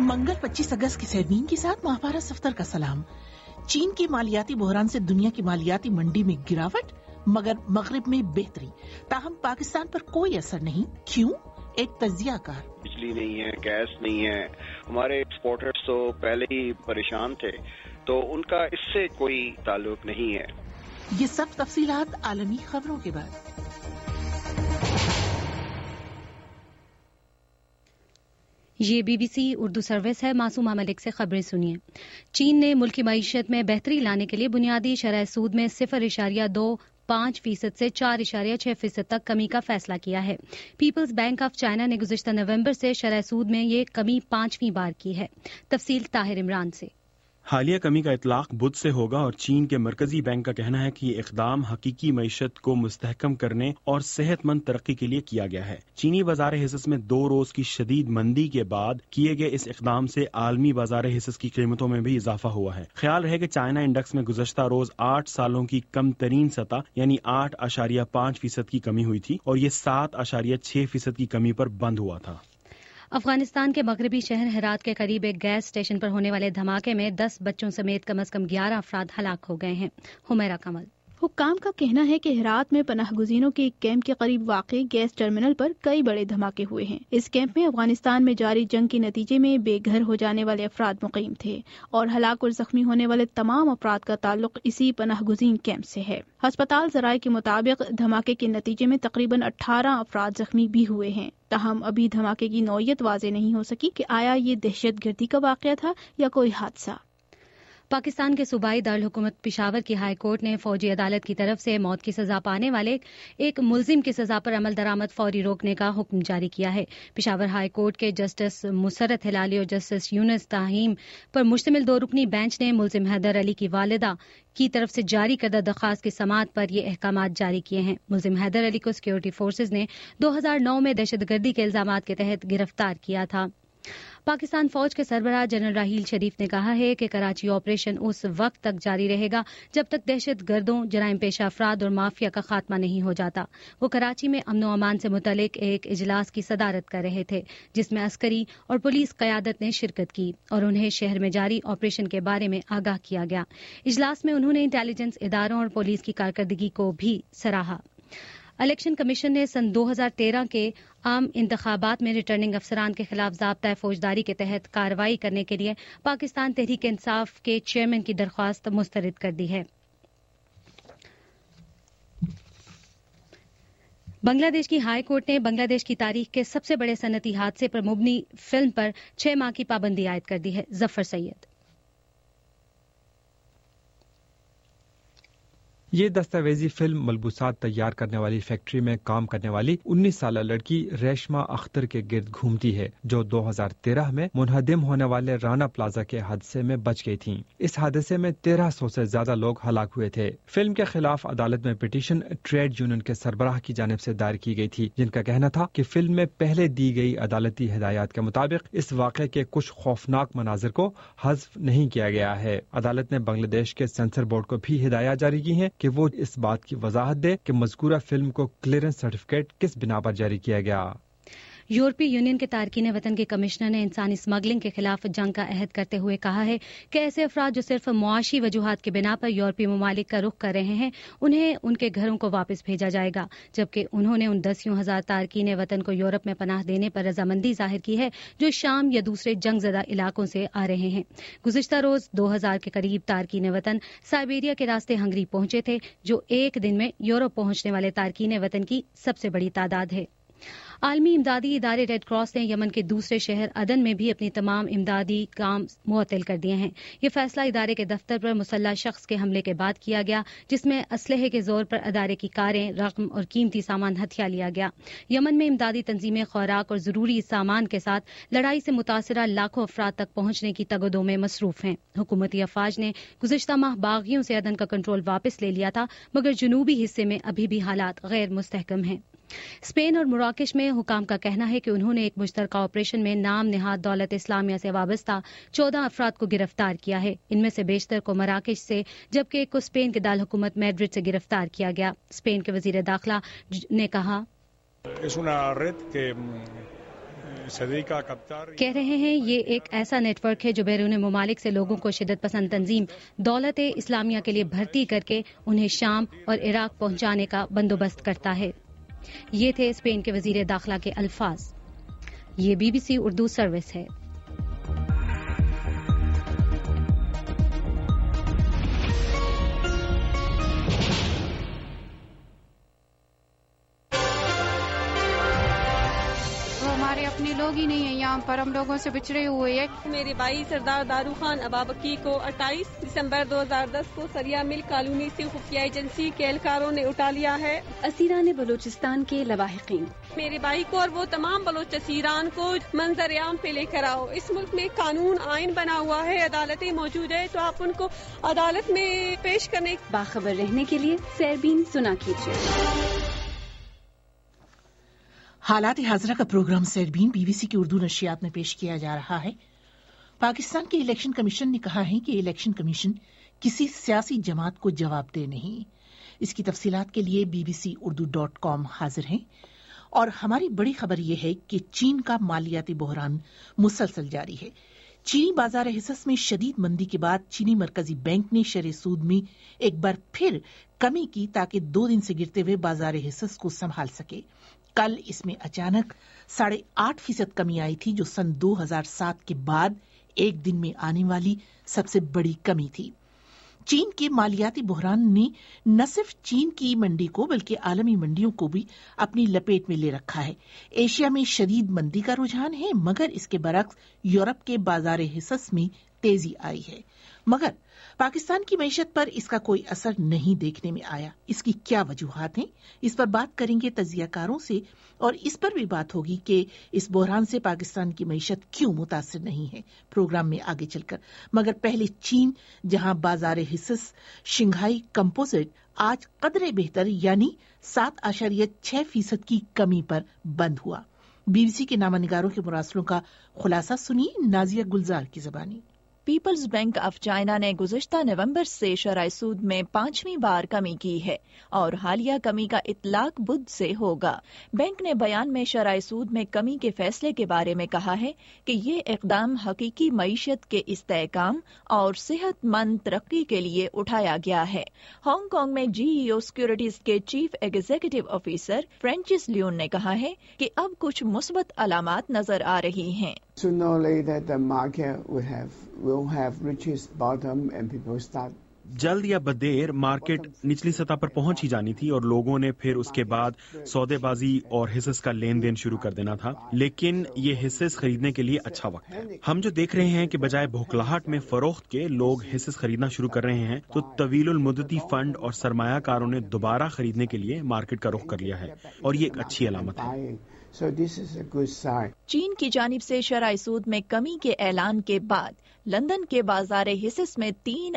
منگل 25 اگست کی سیرین کے ساتھ ماہوارہ صفدر کا سلام۔ چین کے مالیاتی بحران سے دنیا کی مالیاتی منڈی میں گراوٹ، مگر مغرب میں بہتری، تاہم پاکستان پر کوئی اثر نہیں۔ کیوں؟ ایک تجزیہ کار۔ بجلی نہیں ہے، گیس نہیں ہے، ہمارے ایکسپورٹرز تو پہلے ہی پریشان تھے، تو ان کا اس سے کوئی تعلق نہیں ہے۔ یہ سب تفصیلات عالمی خبروں کے بعد۔ یہ B B C Urdu service ہے۔ معصومہ ملک سے خبریں سنیے۔ چین نے ملکی معیشت میں بہتری لانے کے لیے بنیادی شرح سود میں 0.25% سے 4.6% تک کمی کا فیصلہ کیا ہے۔ پیپلز بینک آف چائنا نے گزشتہ نومبر سے شرح سود میں یہ کمی 5ویں بار کی ہے۔ تفصیل طاہر عمران سے۔ حالیہ کمی کا اطلاق بدھ سے ہوگا اور چین کے مرکزی بینک کا کہنا ہے کہ یہ اقدام حقیقی معیشت کو مستحکم کرنے اور صحت مند ترقی کے لیے کیا گیا ہے۔ چینی بازار حصص میں 2 روز کی شدید مندی کے بعد کیے گئے اس اقدام سے عالمی بازار حصص کی قیمتوں میں بھی اضافہ ہوا ہے۔ خیال رہے کہ چائنا انڈیکس میں گزشتہ روز 8 سالوں کی کم ترین سطح یعنی 8.5% کی کمی ہوئی تھی اور یہ 7.6% کی کمی پر بند ہوا تھا۔ افغانستان کے مغربی شہر ہرات کے قریب ایک گیس اسٹیشن پر ہونے والے دھماکے میں 10 بچوں سمیت کم از کم 11 افراد ہلاک ہو گئے ہیں۔ حمیرہ کمل۔ حکام کا کہنا ہے کہ ہرات میں پناہ گزینوں کے ایک کیمپ کے قریب واقع گیس ٹرمینل پر کئی بڑے دھماکے ہوئے ہیں۔ اس کیمپ میں افغانستان میں جاری جنگ کے نتیجے میں بے گھر ہو جانے والے افراد مقیم تھے اور ہلاک اور زخمی ہونے والے تمام افراد کا تعلق اسی پناہ گزین کیمپ سے ہے۔ ہسپتال ذرائع کے مطابق دھماکے کے نتیجے میں تقریباً 18 افراد زخمی بھی ہوئے ہیں۔ تاہم ابھی دھماکے کی نوعیت واضح نہیں ہو سکی کہ آیا یہ دہشت گردی کا واقعہ تھا یا کوئی حادثہ۔ پاکستان کے صوبائی دارالحکومت پشاور کی ہائی کورٹ نے فوجی عدالت کی طرف سے موت کی سزا پانے والے ایک ملزم کی سزا پر عمل درآمد فوری روکنے کا حکم جاری کیا ہے۔ پشاور ہائی کورٹ کے جسٹس مسرت ہلالی اور جسٹس یونس تاہیم پر مشتمل 2 رکنی بینچ نے ملزم حیدر علی کی والدہ کی طرف سے جاری کردہ درخواست کی سماعت پر یہ احکامات جاری کیے ہیں۔ ملزم حیدر علی کو سیکورٹی فورسز نے 2009 میں دہشت گردی کے الزامات کے تحت گرفتار کیا تھا۔ پاکستان فوج کے سربراہ جنرل راحیل شریف نے کہا ہے کہ کراچی آپریشن اس وقت تک جاری رہے گا جب تک دہشت گردوں، جرائم پیشہ افراد اور مافیا کا خاتمہ نہیں ہو جاتا۔ وہ کراچی میں امن و امان سے متعلق ایک اجلاس کی صدارت کر رہے تھے جس میں عسکری اور پولیس قیادت نے شرکت کی اور انہیں شہر میں جاری آپریشن کے بارے میں آگاہ کیا گیا۔ اجلاس میں انہوں نے انٹیلیجنس اداروں اور پولیس کی کارکردگی کو بھی سراہا۔ الیکشن کمیشن نے سن 2013 کے عام انتخابات میں ریٹرننگ افسران کے خلاف ضابطۂ فوجداری کے تحت کارروائی کرنے کے لیے پاکستان تحریک انصاف کے چیئرمین کی درخواست مسترد کر دی ہے۔ بنگلہ دیش کی ہائی کورٹ نے بنگلہ دیش کی تاریخ کے سب سے بڑے صنعتی حادثے پر مبنی فلم پر 6 ماہ کی پابندی عائد کر دی ہے۔ ظفر سید۔ یہ دستاویزی فلم ملبوسات تیار کرنے والی فیکٹری میں کام کرنے والی 19 سالہ لڑکی ریشما اختر کے گرد گھومتی ہے جو 2013 میں منہدم ہونے والے رانا پلازا کے حادثے میں بچ گئی تھیں۔ اس حادثے میں 1300 سے زیادہ لوگ ہلاک ہوئے تھے۔ فلم کے خلاف عدالت میں پٹیشن ٹریڈ یونین کے سربراہ کی جانب سے دائر کی گئی تھی جن کا کہنا تھا کہ فلم میں پہلے دی گئی عدالتی ہدایات کے مطابق اس واقعے کے کچھ خوفناک مناظر کو حذف نہیں کیا گیا ہے۔ عدالت نے بنگلہ دیش کے سینسر بورڈ کو بھی ہدایات جاری کی ہیں کہ وہ اس بات کی وضاحت دے کہ مذکورہ فلم کو کلیئرنس سرٹیفکیٹ کس بنا پر جاری کیا گیا۔ یورپی یونین کے تارکین وطن کے کمشنر نے انسانی اسمگلنگ کے خلاف جنگ کا عہد کرتے ہوئے کہا ہے کہ ایسے افراد جو صرف معاشی وجوہات کے بنا پر یورپی ممالک کا رخ کر رہے ہیں انہیں ان کے گھروں کو واپس بھیجا جائے گا، جبکہ انہوں نے ان 10,000 تارکین وطن کو یورپ میں پناہ دینے پر رضامندی ظاہر کی ہے جو شام یا دوسرے جنگ زدہ علاقوں سے آ رہے ہیں۔ گزشتہ روز 2,000 کے قریب تارکین وطن سائبیریا کے راستے ہنگری پہنچے تھے جو ایک دن میں یورپ پہنچنے والے تارکین وطن کی سب سے بڑی تعداد ہے۔ عالمی امدادی ادارے ریڈ کراس نے یمن کے دوسرے شہر عدن میں بھی اپنی تمام امدادی کام معطل کر دیے ہیں۔ یہ فیصلہ ادارے کے دفتر پر مسلح شخص کے حملے کے بعد کیا گیا جس میں اسلحے کے زور پر ادارے کی کاریں، رقم اور قیمتی سامان ہتھیا لیا گیا۔ یمن میں امدادی تنظیمیں خوراک اور ضروری سامان کے ساتھ لڑائی سے متاثرہ لاکھوں افراد تک پہنچنے کی تگدوں میں مصروف ہیں۔ حکومتی افواج نے گزشتہ ماہ باغیوں سے عدن کا کنٹرول واپس لے لیا تھا مگر جنوبی حصے میں ابھی بھی حالات غیر مستحکم ہیں۔ اسپین اور مراکش میں حکام کا کہنا ہے کہ انہوں نے ایک مشترکہ آپریشن میں نام نہاد دولت اسلامیہ سے وابستہ 14 افراد کو گرفتار کیا ہے۔ ان میں سے بیشتر کو مراکش سے جبکہ ایک کو اسپین کے دارالحکومت میڈرڈ سے گرفتار کیا گیا۔ اسپین کے وزیر داخلہ نے کہا کہہ رہے ہیں یہ ایک ایسا نیٹ ورک ہے جو بیرون ممالک سے لوگوں کو شدت پسند تنظیم دولت اسلامیہ کے لیے بھرتی کر کے انہیں شام اور عراق پہنچانے کا بندوبست کرتا ہے۔ یہ تھے اسپین کے وزیر داخلہ کے الفاظ۔ یہ BBC اردو سروس ہے۔ اپنے لوگ ہی نہیں ہیں یہاں پر، ہم لوگوں سے بچھڑے ہوئے ہیں۔ میرے بھائی سردار دارو خان ابابکی کو 28 دسمبر 2010 کو سریا مل کالونی سے خفیہ ایجنسی کے اہلکاروں نے اٹھا لیا ہے۔ اسیران بلوچستان کے لواحقین، میرے بھائی کو اور وہ تمام بلوچ اسیران کو منظر عام پہ لے کر آؤ۔ اس ملک میں قانون آئین بنا ہوا ہے، عدالتیں موجود ہے، تو آپ ان کو عدالت میں پیش کرنے۔ باخبر رہنے کے لیے سیربین سنا کیجیے۔ حالات حاضرہ کا پروگرام سیربین BBC کی اردو نشریات میں پیش کیا جا رہا ہے۔ پاکستان کے الیکشن کمیشن نے کہا ہے کہ الیکشن کمیشن کسی سیاسی جماعت کو جواب دہ نہیں۔ اس کی تفصیلات کے لیے bbcurdu.com حاضر ہیں۔ اور ہماری بڑی خبر یہ ہے کہ چین کا مالیاتی بحران مسلسل جاری ہے۔ چینی بازار حصص میں شدید مندی کے بعد چینی مرکزی بینک نے شرح سود میں ایک بار پھر کمی کی تاکہ 2 دن سے گرتے ہوئے بازار حصص کو سنبھال سکے۔ کل اس میں اچانک 8.5% کمی آئی تھی، جو سن 2007 کے بعد ایک دن میں آنے والی سب سے بڑی کمی تھی۔ چین کے مالیاتی بحران نے نہ صرف چین کی منڈی کو بلکہ عالمی منڈیوں کو بھی اپنی لپیٹ میں لے رکھا ہے۔ ایشیا میں شدید مندی کا رجحان ہے، مگر اس کے برعکس یورپ کے بازار حصص میں تیزی آئی ہے۔ مگر پاکستان کی معیشت پر اس کا کوئی اثر نہیں دیکھنے میں آیا۔ اس کی کیا وجوہات ہیں؟ اس پر بات کریں گے تجزیہ کاروں سے، اور اس پر بھی بات ہوگی کہ اس بحران سے پاکستان کی معیشت کیوں متاثر نہیں ہے پروگرام میں آگے چل کر۔ مگر پہلے چین، جہاں بازار حصص شنگھائی کمپوزٹ آج قدرے بہتر یعنی 7.6% کی کمی پر بند ہوا۔ BBC کے نامہ نگاروں کے مراسلوں کا خلاصہ سنیے نازیہ گلزار کی زبانی۔ پیپلز بینک آف چائنا نے گزشتہ نومبر سے شرح سود میں 5ویں بار کمی کی ہے اور حالیہ کمی کا اطلاق بدھ سے ہوگا۔ بینک نے بیان میں شرح سود میں کمی کے فیصلے کے بارے میں کہا ہے کہ یہ اقدام حقیقی معیشت کے استحکام اور صحت مند ترقی کے لیے اٹھایا گیا ہے۔ ہانگ کانگ میں GEO سیکورٹیز کے chief executive officer Francis Leung نے کہا ہے کہ اب کچھ مثبت علامات نظر آ رہی ہیں۔ Sooner or later, the market will have reached its bottom and people start. جلد یا بدیر مارکیٹ نچلی سطح پر پہنچ ہی جانی تھی اور لوگوں نے پھر اس کے بعد سودے بازی اور حصص کا لین دین شروع کر دینا تھا، لیکن یہ حصص خریدنے کے لیے اچھا وقت ہے۔ ہم جو دیکھ رہے ہیں کہ بجائے بھوکلاہٹ میں فروخت کے لوگ حصص خریدنا شروع کر رہے ہیں، تو طویل المدتی فنڈ اور سرمایہ کاروں نے دوبارہ خریدنے کے لیے مارکیٹ کا رخ کر لیا ہے، اور یہ ایک اچھی علامت ہے۔ So this is a good sign. چین کی جانب سے شرح سود میں کمی کے اعلان کے بعد لندن کے بازار حصص میں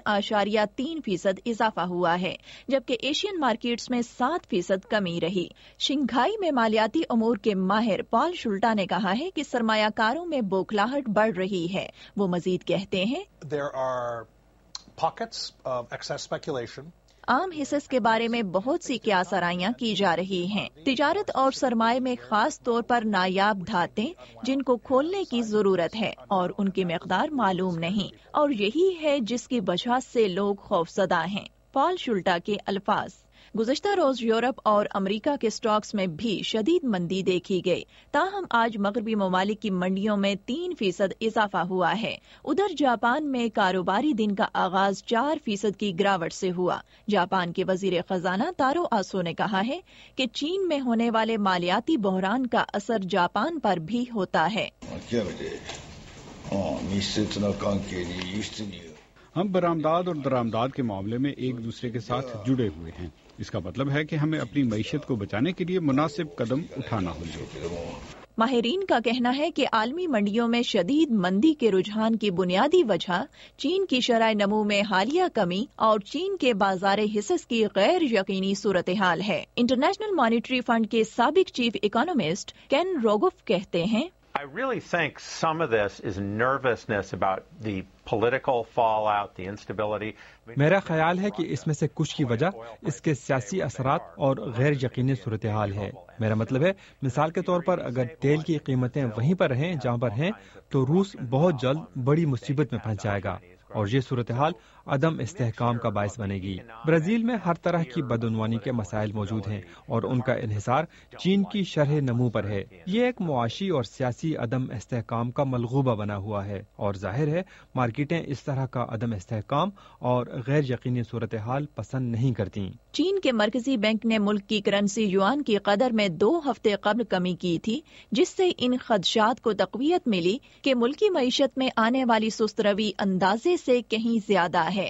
3.3% اضافہ ہوا ہے، جبکہ ایشین مارکیٹس میں 7% کمی رہی۔ شنگھائی میں مالیاتی امور کے ماہر پال شلٹا نے کہا ہے کہ سرمایہ کاروں میں بوکھلاہٹ بڑھ رہی ہے۔ وہ مزید کہتے ہیں There are pockets of excess speculation. عام حصص کے بارے میں بہت سی قیاسرائیاں کی جا رہی ہیں۔ تجارت اور سرمائے میں خاص طور پر نایاب دھاتیں جن کو کھولنے کی ضرورت ہے اور ان کی مقدار معلوم نہیں، اور یہی ہے جس کی وجہ سے لوگ خوفزدہ ہیں۔ پال شلٹا کے الفاظ۔ گزشتہ روز یورپ اور امریکہ کے سٹاکس میں بھی شدید مندی دیکھی گئی، تاہم آج مغربی ممالک کی منڈیوں میں 3% اضافہ ہوا ہے۔ ادھر جاپان میں کاروباری دن کا آغاز 4% کی گراوٹ سے ہوا۔ جاپان کے وزیر خزانہ تارو آسو نے کہا ہے کہ چین میں ہونے والے مالیاتی بحران کا اثر جاپان پر بھی ہوتا ہے۔ ہم برآمدات اور درآمدات کے معاملے میں ایک دوسرے کے ساتھ جڑے ہوئے ہیں۔ اس کا مطلب ہے کہ ہمیں اپنی معیشت کو بچانے کے لیے مناسب قدم اٹھانا ہوگا۔ ماہرین کا کہنا ہے کہ عالمی منڈیوں میں شدید مندی کے رجحان کی بنیادی وجہ چین کی شرح نمو میں حالیہ کمی اور چین کے بازار حصص کی غیر یقینی صورتحال ہے۔ انٹرنیشنل مانیٹری فنڈ کے سابق چیف اکانومسٹ کین روگوف کہتے ہیں I really think some of this is nervousness about the political fallout, the instability. میرا خیال ہے کہ اس میں سے کچھ کی وجہ اس کے سیاسی اثرات اور غیر یقینی صورتحال ہے. میرا مطلب ہے مثال کے طور پر اگر تیل کی قیمتیں وہیں پر رہیں جہاں پر ہیں تو روس بہت جلد بڑی مصیبت میں پھنس جائے گا اور یہ صورتحال عدم استحکام کا باعث بنے گی. برازیل میں ہر طرح کی بدعنوانی کے مسائل موجود ہیں اور ان کا انحصار چین کی شرح نمو پر ہے. یہ ایک معاشی اور سیاسی عدم استحکام کا ملغوبہ بنا ہوا ہے اور ظاہر ہے مارکیٹیں اس طرح کا عدم استحکام اور غیر یقینی صورتحال پسند نہیں کرتی. چین کے مرکزی بینک نے ملک کی کرنسی یوان کی قدر میں 2 ہفتے قبل کمی کی تھی، جس سے ان خدشات کو تقویت ملی کہ ملکی معیشت میں آنے والی سست روی اندازے سے کہیں زیادہ ہے.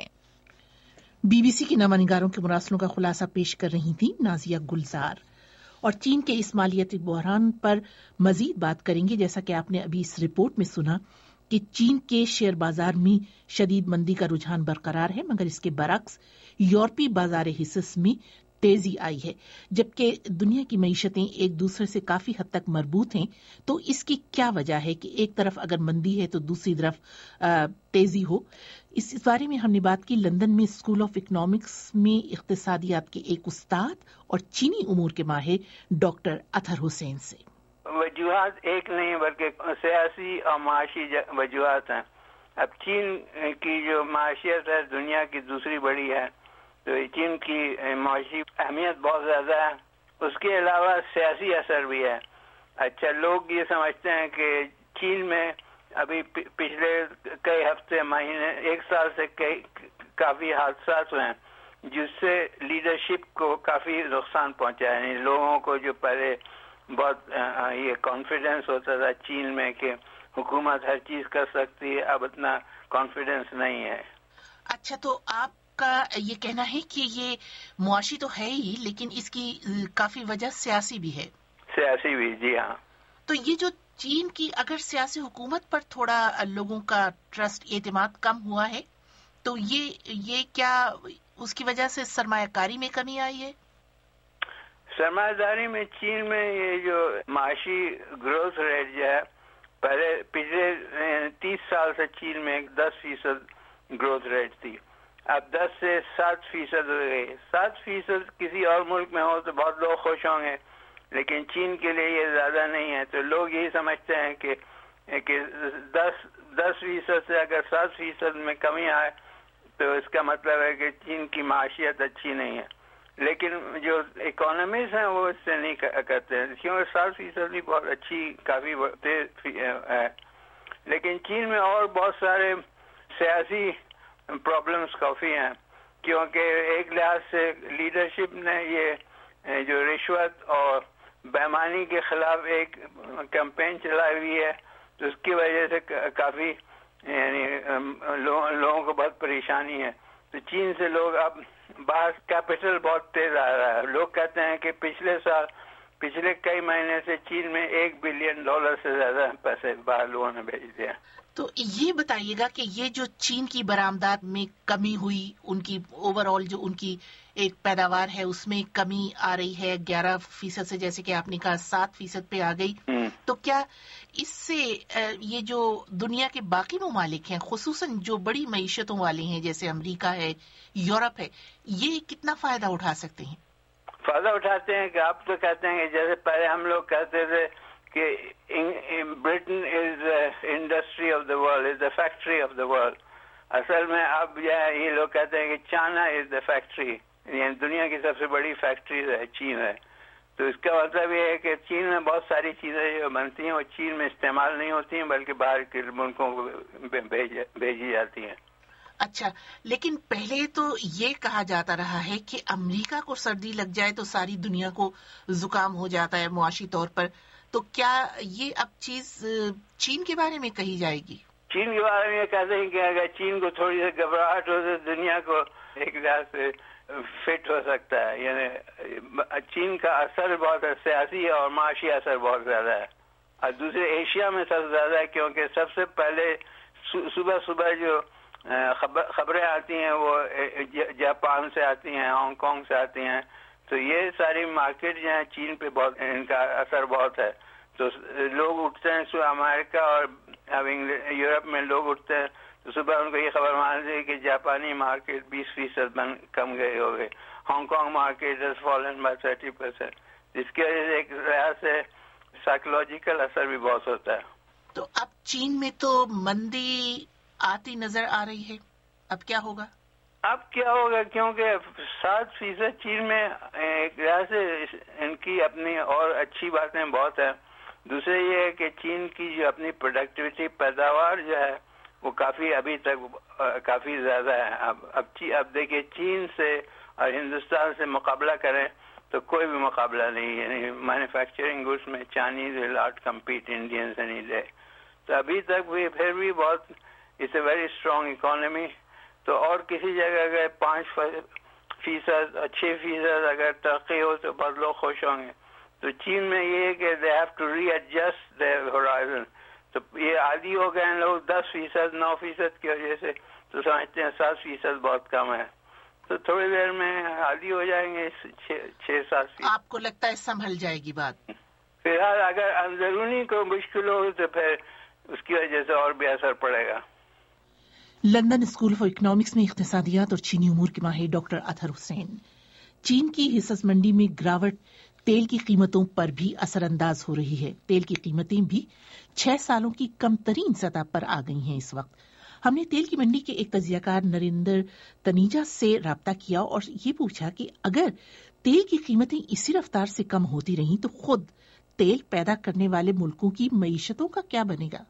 بی بی سی کی نامہ نگاروں کے مراسلوں کا خلاصہ پیش کر رہی تھی نازیہ گلزار. اور چین کے اس مالیاتی بحران پر مزید بات کریں گے. جیسا کہ آپ نے ابھی اس رپورٹ میں سنا کہ چین کے شیئر بازار میں شدید مندی کا رجحان برقرار ہے، مگر اس کے برعکس یورپی بازار حصص میں تیزی آئی ہے. جبکہ دنیا کی معیشتیں ایک دوسرے سے کافی حد تک مربوط ہیں، تو اس کی کیا وجہ ہے کہ ایک طرف اگر مندی ہے تو دوسری طرف تیزی ہو؟ اس بارے میں ہم نے بات کی لندن میں اسکول آف اکنامکس میں اقتصادیات کے ایک استاد اور چینی امور کے ماہر ڈاکٹر اطہر حسین سے. وجوہات ایک نہیں بلکہ سیاسی اور معاشی وجوہات ہیں. اب چین کی جو معاشیت ہے دنیا کی دوسری بڑی ہے، تو چین کی معاشی اہمیت بہت زیادہ ہے. اس کے علاوہ سیاسی اثر بھی ہے. اچھا، لوگ یہ سمجھتے ہیں کہ چین میں ابھی پچھلے کئی ہفتے مہینے 1 سال سے کافی حادثات ہوئے ہیں جس سے لیڈرشپ کو کافی نقصان پہنچا ہے. یعنی لوگوں کو جو پہلے بہت یہ کانفیڈنس ہوتا تھا چین میں کہ حکومت ہر چیز کر سکتی ہے، اب اتنا کانفیڈنس نہیں ہے. اچھا، تو آپ کا یہ کہنا ہے کہ یہ معاشی تو ہے ہی لیکن اس کی کافی وجہ سیاسی بھی ہے؟ سیاسی بھی، جی ہاں. تو یہ جو چین کی اگر سیاسی حکومت پر تھوڑا لوگوں کا ٹرسٹ اعتماد کم ہوا ہے تو یہ کیا اس کی وجہ سے سرمایہ کاری میں کمی آئی ہے؟ سرمایہ داری میں چین میں یہ جو معاشی گروتھ ریٹ جو ہے پچھلے 30 سال سے چین میں 10% گروتھ ریٹ تھی، اب 10 سے 7% ہو گئی. 7% کسی اور ملک میں ہو تو بہت لوگ خوش ہوں گے، لیکن چین کے لیے یہ زیادہ نہیں ہے. تو لوگ یہی سمجھتے ہیں کہ 10% سے اگر 7% میں کمی آئے تو اس کا مطلب ہے کہ چین کی معاشیت اچھی نہیں ہے. لیکن جو اکانومیز ہیں وہ اس سے نہیں کرتے ہیں، کیونکہ 7% بھی بہت اچھی کافی تیز ہے. لیکن چین میں اور بہت سارے سیاسی پرابلمز کافی ہیں، کیونکہ ایک لحاظ سے لیڈرشپ نے یہ جو رشوت اور بےایمانی کے خلاف ایک کیمپین چلائی ہوئی ہے، تو اس کی وجہ سے کافی یعنی لوگوں کو بہت پریشانی ہے. تو چین سے لوگ اب باہر کیپٹل بہت تیز آ رہا ہے. لوگ کہتے ہیں کہ پچھلے کئی مہینے سے چین میں $1 بلین سے زیادہ پیسے باہر لوگوں نے بھیج دیا. تو یہ بتائیے گا کہ یہ جو چین کی برآمدات میں کمی ہوئی، ان کی اوور آل جو ان کی ایک پیداوار ہے اس میں کمی آ رہی ہے 11% سے، جیسے کہ آپ نے کہا 7% پہ آ گئی، تو کیا اس سے یہ جو دنیا کے باقی ممالک ہیں خصوصاً جو بڑی معیشتوں والے ہیں جیسے امریکہ ہے، یورپ ہے، یہ کتنا فائدہ اٹھا سکتے ہیں؟ فائدہ اٹھاتے ہیں کہ آپ تو کہتے ہیں کہ جیسے پہلے ہم لوگ کہتے تھے کہ Britain is industry of the world, is the factory of the world. اصل میں اب یہ لوگ کہتے ہیں کہ چائنا از دا فیکٹری، یعنی دنیا کی سب سے بڑی فیکٹری ہے چین ہے. تو اس کا مطلب یہ ہے کہ چین میں بہت ساری چیزیں جو بنتی ہیں وہ چین میں استعمال نہیں ہوتی ہیں بلکہ باہر کے ملکوں کو بھیجی جاتی ہیں. اچھا، لیکن پہلے تو یہ کہا جاتا رہا ہے کہ امریکہ کو سردی لگ جائے تو ساری دنیا کو زکام ہو جاتا ہے معاشی طور پر، تو کیا یہ اب چیز چین کے بارے میں کہی جائے گی؟ چین کے بارے میں یہ کہتے ہیں کہ اگر چین کو تھوڑی سی گھبراہٹ ہو تو دنیا کو ایک لحاظ سے فٹ ہو سکتا ہے. یعنی چین کا اثر بہت ہے، سیاسی اور معاشی اثر بہت زیادہ ہے، اور دوسرے ایشیا میں سب سے زیادہ ہے، کیونکہ سب سے پہلے صبح جو خبریں آتی ہیں وہ جاپان سے آتی ہیں، ہانگ کانگ سے آتی ہیں. تو یہ ساری مارکیٹ جو ہیں چین پہ بہت ان کا اثر بہت ہے. تو لوگ اٹھتے ہیں امریکہ اور یورپ میں لوگ اٹھتے ہیں تو صبح ان کو یہ خبر مان لی کہ جاپانی مارکیٹ 20% کم گئے ہو گئے، Hong Kong market has fallen by 30%، جس کی وجہ سے ایک لحاظ سے سائیکولوجیکل اثر بھی بہت ہوتا ہے۔ تو اب چین میں تو مندی آتی نظر آ رہی ہے، اب کیا ہوگا؟ اب کیا ہوگا، کیونکہ 7% چین میں ایک لحاظ سے ان کی اپنی اور اچھی باتیں بہت ہیں۔ دوسرے یہ ہے کہ چین کی جو اپنی پروڈکٹیوٹی پیداوار جو ہے وہ کافی ابھی تک کافی زیادہ ہے۔ اب دیکھیے چین سے اور ہندوستان سے مقابلہ کریں تو کوئی بھی مقابلہ نہیں، یعنی مینوفیکچرنگ گڈس میں Chinese will not compete Indians any day. تو ابھی تک بھی پھر بھی بہت it's a very strong economy. تو اور کسی جگہ اگر 5% اور 6% اگر ترقی ہو تو بہت لوگ خوش ہوں گے۔ تو چین میں یہ ہے کہ they have to readjust their horizon. تو یہ عادی ہو گئے ہیں لوگ 10%، 9% کی وجہ سے، تو سمجھتے ہیں 7% بہت کم ہے۔ تو تھوڑی دیر میں عادی ہو جائیں گے 6-7%۔ آپ کو لگتا ہے سنبھل جائے گی بات؟ فی الحال اگر اندرونی کو مشکل ہو تو پھر اس کی وجہ سے اور بھی اثر پڑے گا۔ لندن اسکول آف اکنامکس میں اقتصادیات اور چینی امور کے ماہر ڈاکٹر اطہر حسین۔ چین کی حصص منڈی میں گراوٹ تیل کی قیمتوں پر بھی اثر انداز ہو رہی ہے۔ تیل کی قیمتیں بھی 6 سالوں کی کم ترین سطح پر آ گئی ہیں اس وقت۔ ہم نے تیل کی منڈی کے ایک تجزیہ کار نریندر تنیجا سے رابطہ کیا اور یہ پوچھا کہ اگر تیل کی قیمتیں اسی رفتار سے کم ہوتی رہیں تو خود تیل پیدا کرنے والے ملکوں کی معیشتوں کا کیا بنے گا؟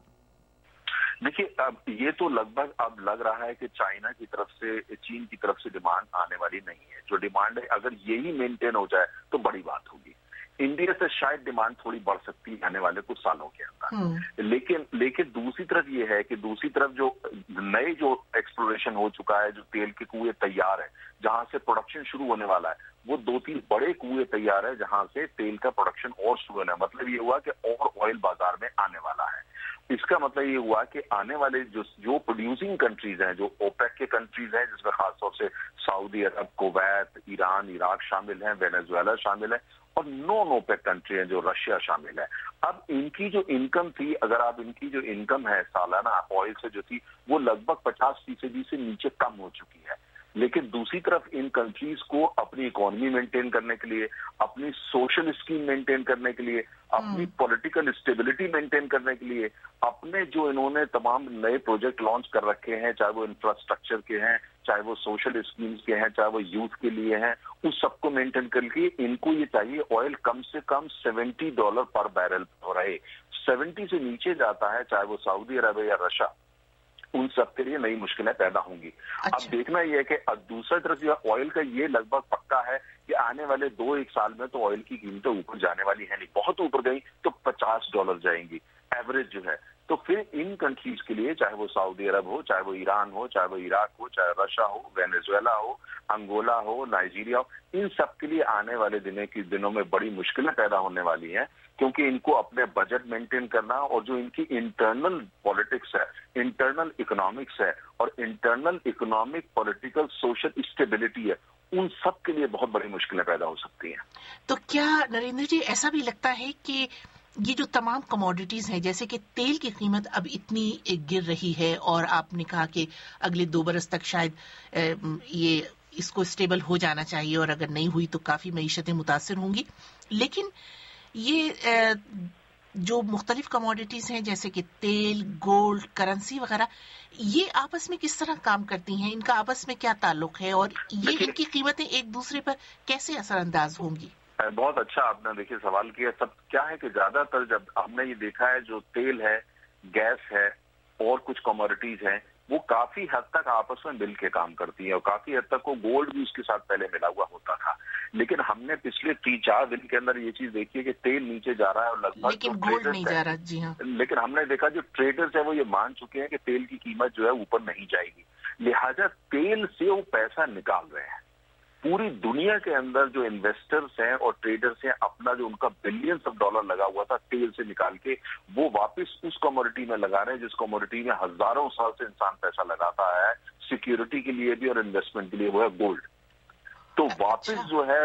دیکھیے اب یہ تو لگ بھگ اب لگ رہا ہے کہ چائنا کی طرف سے، چین کی طرف سے ڈیمانڈ آنے والی نہیں ہے۔ جو ڈیمانڈ ہے اگر یہی مینٹین ہو جائے تو بڑی بات ہوگی۔ انڈیا سے شاید ڈیمانڈ تھوڑی بڑھ سکتی ہے آنے والے کچھ سالوں کے اندر، لیکن دوسری طرف یہ ہے کہ دوسری طرف جو نئے جو ایکسپلوریشن ہو چکا ہے، جو تیل کے کنویں تیار ہے جہاں سے پروڈکشن شروع ہونے والا ہے، وہ 2-3 بڑے کنویں تیار ہے جہاں سے تیل کا پروڈکشن اور شروع ہونا ہے۔ مطلب یہ ہوا کہ اور آئل بازار میں آنے والا ہے۔ اس کا مطلب یہ ہوا کہ آنے والے جو پروڈیوسنگ کنٹریز ہیں، جو اوپیک کے کنٹریز ہیں، جس میں خاص طور سے Saudi Arab, Kuwait, Iran, Iraq شامل ہیں، وینیزویلا شامل ہے، اور نان اوپیک کنٹری ہیں جو رشیا شامل ہے۔ اب ان کی جو انکم تھی، اگر آپ ان کی جو انکم ہے سالانہ آئل سے جو تھی، وہ لگ بھگ 50% سے نیچے کم ہو چکی ہے۔ لیکن دوسری طرف ان کنٹریز کو اپنی اکانومی مینٹین کرنے کے لیے، اپنی سوشل اسکیم مینٹین کرنے کے لیے، اپنی پولیٹیکل اسٹیبلٹی مینٹین کرنے کے لیے، اپنے جو انہوں نے تمام نئے پروجیکٹ لانچ کر رکھے ہیں، چاہے وہ انفراسٹرکچر کے ہیں، چاہے وہ سوشل اسکیمز کے ہیں، چاہے وہ یوتھ کے لیے ہیں، اس سب کو مینٹین کر کے ان کو یہ چاہیے آئل کم سے کم $70 پر بیرل ہو رہے۔ 70 سے نیچے جاتا ہے، چاہے وہ سعودی عرب یا رشیا، ان سب کے لیے نئی مشکلیں پیدا ہوں گی۔ اب دیکھنا یہ ہے کہ دوسری طرف جو آئل کا یہ لگ بھگ پکا ہے کہ آنے والے 2-1 سال میں تو آئل کی قیمتیں اوپر جانے والی ہیں نہیں، بہت اوپر گئی تو $50 جائیں گی ایوریج جو ہے۔ تو پھر ان کنٹریز کے لیے، چاہے وہ سعودی عرب ہو، چاہے وہ ایران ہو، چاہے وہ عراق ہو، چاہے رشیا ہو، وینیزویلا ہو، انگولا ہو، نائجیریا ہو، ان سب کے لیے آنے والے دنوں میں بڑی مشکلیں پیدا ہونے والی ہیں، کیونکہ ان کو اپنے بجٹ مینٹین کرنا اور جو ان کی انٹرنل پالیٹکس ہے، انٹرنل اکنامکس ہے اور internal economic political social stability ہے، ان سب کے لیے بہت بڑی مشکلیں پیدا ہو سکتی ہیں۔ تو کیا نریندر جی ایسا بھی لگتا ہے کہ یہ جو تمام کموڈیٹیز ہیں، جیسے کہ تیل کی قیمت اب اتنی گر رہی ہے اور آپ نے کہا کہ اگلے 2 برس تک شاید یہ اس کو اسٹیبل ہو جانا چاہیے اور اگر نہیں ہوئی تو کافی معیشتیں متاثر ہوں گی، لیکن یہ جو مختلف کموڈیٹیز ہیں جیسے کہ تیل، گولڈ، کرنسی وغیرہ، یہ آپس میں کس طرح کام کرتی ہیں؟ ان کا آپس میں کیا تعلق ہے اور یہ ان کی قیمتیں ایک دوسرے پر کیسے اثر انداز ہوں گی؟ بہت اچھا آپ نے دیکھیے سوال کیا۔ سب کیا ہے کہ زیادہ تر جب ہم نے یہ دیکھا ہے، جو تیل ہے، گیس ہے اور کچھ کموڈیٹیز ہیں، وہ کافی حد تک آپس میں مل کے کام کرتی ہیں اور کافی حد تک وہ گولڈ بھی اس کے ساتھ پہلے ملا ہوا ہوتا تھا۔ لیکن ہم نے پچھلے 3-4 دن کے اندر یہ چیز دیکھی ہے کہ تیل نیچے جا رہا ہے اور لگ بھگ لیکن گولڈ نہیں جا رہا۔ جی ہاں، لیکن ہم نے دیکھا جو ٹریڈرز ہیں وہ یہ مان چکے ہیں کہ تیل کی قیمت جو ہے اوپر نہیں جائے گی، لہٰذا تیل سے وہ پیسہ نکال رہے ہیں۔ پوری دنیا کے اندر جو انویسٹرز ہیں اور ٹریڈرز ہیں، اپنا جو ان کا بلینز آف ڈالر لگا ہوا تھا تیل سے نکال کے وہ واپس اس کموڈیٹی میں لگا رہے ہیں جس کموڈیٹی میں ہزاروں سال سے انسان پیسہ لگاتا ہے، سیکیورٹی کے لیے بھی اور انویسٹمنٹ کے لیے، وہ ہے گولڈ۔ तो वापस जो है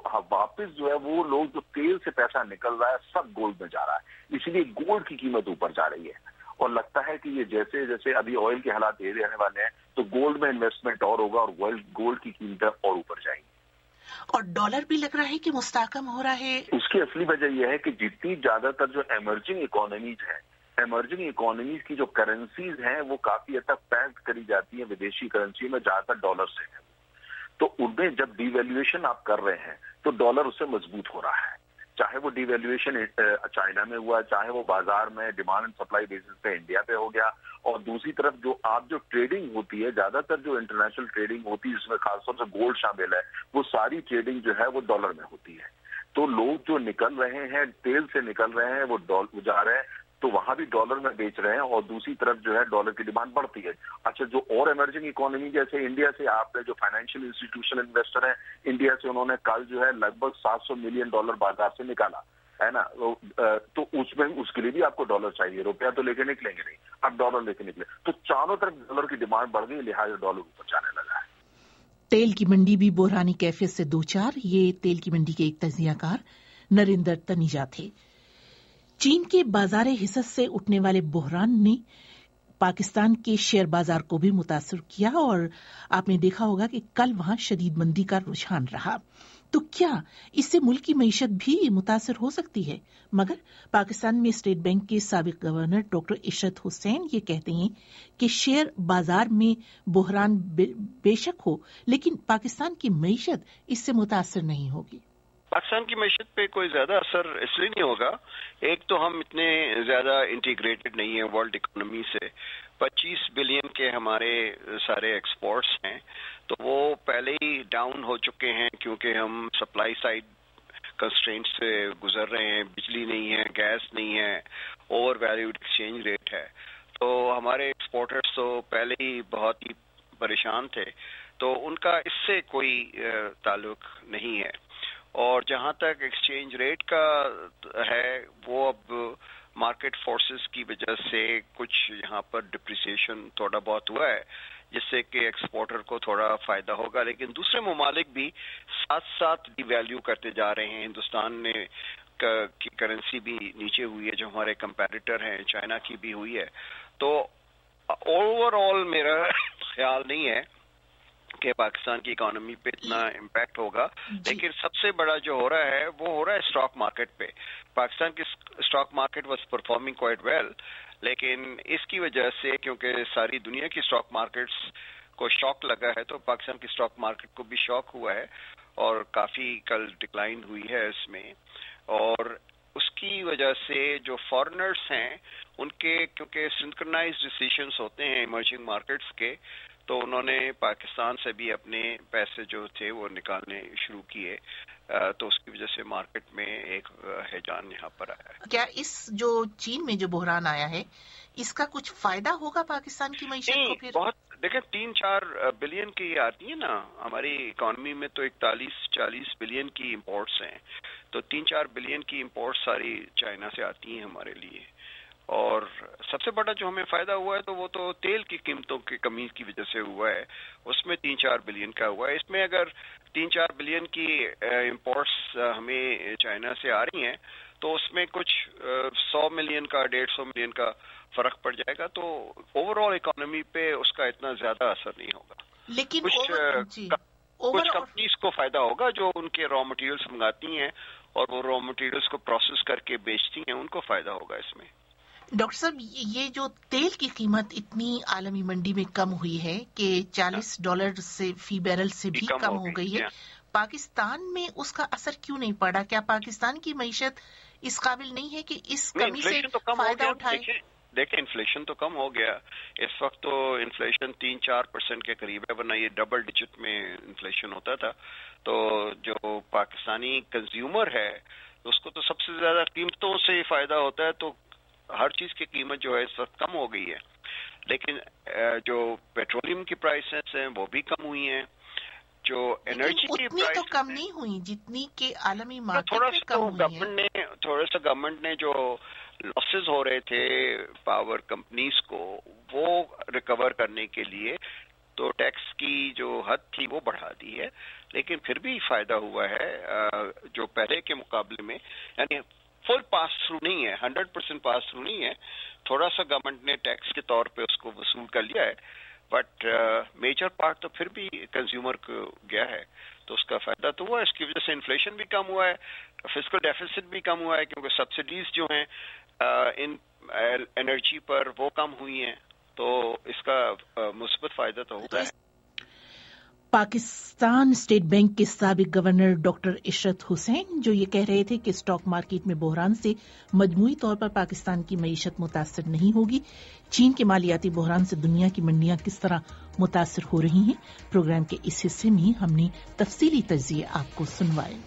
वो लोग जो तेल से पैसा निकल रहा है सब गोल्ड में जा रहा है, इसलिए गोल्ड की कीमत ऊपर जा रही है। और लगता है कि ये जैसे जैसे अभी ऑयल के हालात दे रहने वाले हैं तो गोल्ड में इन्वेस्टमेंट और होगा और गोल्ड की कीमतें और ऊपर जाएंगी। और डॉलर भी लग रहा है कि मुस्तहकम हो रहा है। उसकी असली वजह यह है कि जितनी ज्यादातर जो इमर्जिंग इकोनॉमीज हैं, इमर्जिंग इकोनॉमीज की जो करेंसीज हैं वो काफी हद तक पैक्ड करी जाती है विदेशी करेंसी में, ज्यादातर डॉलर से है। तो उनमें जब डिवैल्यूएशन आप कर रहे हैं तो डॉलर उससे मजबूत हो रहा है, चाहे वो डिवैल्यूएशन चाइना में हुआ, चाहे वो बाजार में डिमांड एंड सप्लाई बेसिस पे इंडिया पे हो गया। और दूसरी तरफ जो ट्रेडिंग होती है, ज्यादातर जो इंटरनेशनल ट्रेडिंग होती है जिसमें खासतौर से गोल्ड शामिल है, वो सारी ट्रेडिंग जो है वो डॉलर में होती है। तो लोग जो निकल रहे हैं तेल से निकल रहे हैं वो जा रहे हैं तो वहां भी डॉलर में बेच रहे हैं और दूसरी तरफ जो है डॉलर की डिमांड बढ़ती है। अच्छा, जो और इमर्जिंग इकोनॉमी जैसे इंडिया से आपने जो फाइनेंशियल इंस्टीट्यूशन इन्वेस्टर हैं इंडिया से, उन्होंने कल जो है लगभग $700 मिलियन बाजार से निकाला है ना, तो उसमें उसके लिए भी आपको डॉलर चाहिए, रुपया तो लेके निकलेंगे नहीं, अब डॉलर लेके निकले। तो चारों तरफ डॉलर की डिमांड बढ़ गई, लिहाजा डॉलर ऊपर जाने लगा है। तेल की मंडी भी बहरानी कैफियत से दो चार। ये तेल की मंडी के एक तजियाकार नरेंद्र तनीजा थे। चीन के बाजार हिस्स से उठने वाले बहरान ने पाकिस्तान के शेयर बाजार को भी मुतासर किया और आपने देखा होगा कि कल वहां शदीद मंदी का रुझान रहा। तो क्या इससे मुल्क की मईशत भी मुतासर हो सकती है? मगर पाकिस्तान में स्टेट बैंक के साबिक गवर्नर डॉक्टर इशरत हुसैन ये कहते हैं कि शेयर बाजार में बहरान बेशक हो, लेकिन पाकिस्तान की मईशत इससे मुतासर नहीं होगी। पाकिस्तान की मईशत पे कोई ज्यादा असर इसलिए नहीं होगा, एक तो हम इतने ज्यादा इंटीग्रेटेड नहीं है वर्ल्ड इकोनॉमी से। 25 बिलियन के हमारे सारे एक्सपोर्ट्स हैं, तो वो पहले ही डाउन हो चुके हैं क्योंकि हम सप्लाई साइड कंस्ट्रेंट से गुजर रहे हैं। बिजली नहीं है, गैस नहीं है, ओवर वैल्यूड एक्सचेंज रेट है, तो हमारे एक्सपोर्टर्स तो पहले ही बहुत ही परेशान थे, तो उनका इससे कोई ताल्लुक नहीं है। और जहां तक एक्सचेंज रेट का है, वो अब मार्केट फोर्सेस की वजह से कुछ यहाँ पर डिप्रिसिएशन थोड़ा बहुत हुआ है, जिससे कि एक्सपोर्टर को थोड़ा फायदा होगा। लेकिन दूसरे ममालिक भी साथ साथ डिवैल्यू करते जा रहे हैं। हिंदुस्तान ने की करेंसी भी नीचे हुई है, जो हमारे कंपेटिटर हैं चाइना की भी हुई है। तो ओवरऑल मेरा ख्याल नहीं है कि पाकिस्तान की इकोनॉमी पे इतना इम्पैक्ट होगा, लेकिन सबसे बड़ा जो हो रहा है वो हो रहा है स्टॉक मार्केट पे। पाकिस्तान की stock market was performing quite well, लेकिन इसकी वजह से क्योंकि सारी दुनिया की स्टॉक मार्केट्स को शॉक लगा है, तो पाकिस्तान की स्टॉक मार्केट को भी शॉक हुआ है और काफी कल डिक्लाइन हुई है इसमें। और उसकी वजह से जो फॉरेनर्स हैं उनके, क्योंकि सिंक्रोनाइज्ड डिसीजंस होते हैं इमर्जिंग मार्केट्स के, तो उन्होंने पाकिस्तान से भी अपने पैसे जो थे वो निकालने शुरू किए, तो उसकी वजह से मार्केट में एक हैजान यहाँ पर आया है। क्या इस जो चीन में जो बहरान आया है इसका कुछ फायदा होगा पाकिस्तान की मईशत को? फिर बहुत देखें, 3-4 बिलियन की आती है ना हमारी इकोनॉमी में, तो 41-40 बिलियन की इंपोर्ट्स हैं, तो 3-4 बिलियन की इंपोर्ट्स सारी चाइना से आती हैं हमारे लिए। और सबसे बड़ा जो हमें फायदा हुआ है तो वो तो तेल की कीमतों की कमी की वजह से हुआ है, उसमें 3-4 बिलियन का हुआ है। इसमें अगर 3-4 बिलियन की इंपोर्ट्स हमें चाइना से आ रही हैं तो उसमें कुछ 100 मिलियन का 150 मिलियन का फर्क पड़ जाएगा, तो ओवरऑल इकोनॉमी पे उसका इतना ज्यादा असर नहीं होगा। लेकिन कुछ कंपनीज को फायदा होगा जो उनके रॉ मटेरियल्स मंगाती हैं और वो रॉ मटेरियल्स को प्रोसेस करके बेचती हैं, उनको फायदा होगा इसमें। डॉक्टर साहब, ये जो तेल की कीमत इतनी आलमी मंडी में कम हुई है कि $40 से फी बैरल से भी कम हो गई है, पाकिस्तान में उसका असर क्यों नहीं पड़ा? क्या पाकिस्तान की मईशत इस काबिल नहीं है कि इस कमी से फायदा उठाए? देखिए, इन्फ्लेशन तो कम हो गया इस वक्त, तो इन्फ्लेशन 3-4% के करीब है, वरना ये डबल डिजिट में इन्फ्लेशन होता था। तो जो पाकिस्तानी कंज्यूमर है उसको तो सबसे ज्यादा कीमतों से फायदा होता है, तो हर चीज की कीमत जो है इस वक्त कम हो गई है। लेकिन जो पेट्रोलियम की प्राइसेस हैं वो भी कम हुई हैं, जो एनर्जी की प्राइस तो कम नहीं हुई जितनी के आलमी मार्केट में कम हुई है। थोड़ा सा गवर्नमेंट ने जो लॉसेस हो रहे थे पावर कंपनीज को, वो रिकवर करने के लिए تو ٹیکس کی جو حد تھی وہ بڑھا دی ہے، لیکن پھر بھی فائدہ ہوا ہے جو پہلے کے مقابلے میں، یعنی فل پاس تھرو نہیں ہے، 100% پاس تھرو نہیں ہے، تھوڑا سا گورنمنٹ نے ٹیکس کے طور پہ اس کو وصول کر لیا ہے، بٹ میجر پارٹ تو پھر بھی کنزیومر کو گیا ہے، تو اس کا فائدہ تو ہوا ہے. اس کی وجہ سے انفلیشن بھی کم ہوا ہے، فسکل ڈیفیسٹ بھی کم ہوا ہے، کیونکہ سبسڈیز جو ہیں ان انرجی پر وہ کم ہوئی ہیں، تو اس کا مثبت فائدہ تو ہوگا ہے. پاکستان اسٹیٹ بینک کے سابق گورنر ڈاکٹر عشرت حسین جو یہ کہہ رہے تھے کہ اسٹاک مارکیٹ میں بحران سے مجموعی طور پر پاکستان کی معیشت متاثر نہیں ہوگی. چین کے مالیاتی بحران سے دنیا کی منڈیاں کس طرح متاثر ہو رہی ہیں، پروگرام کے اس حصے میں ہم نے تفصیلی تجزیے آپ کو سنوائے.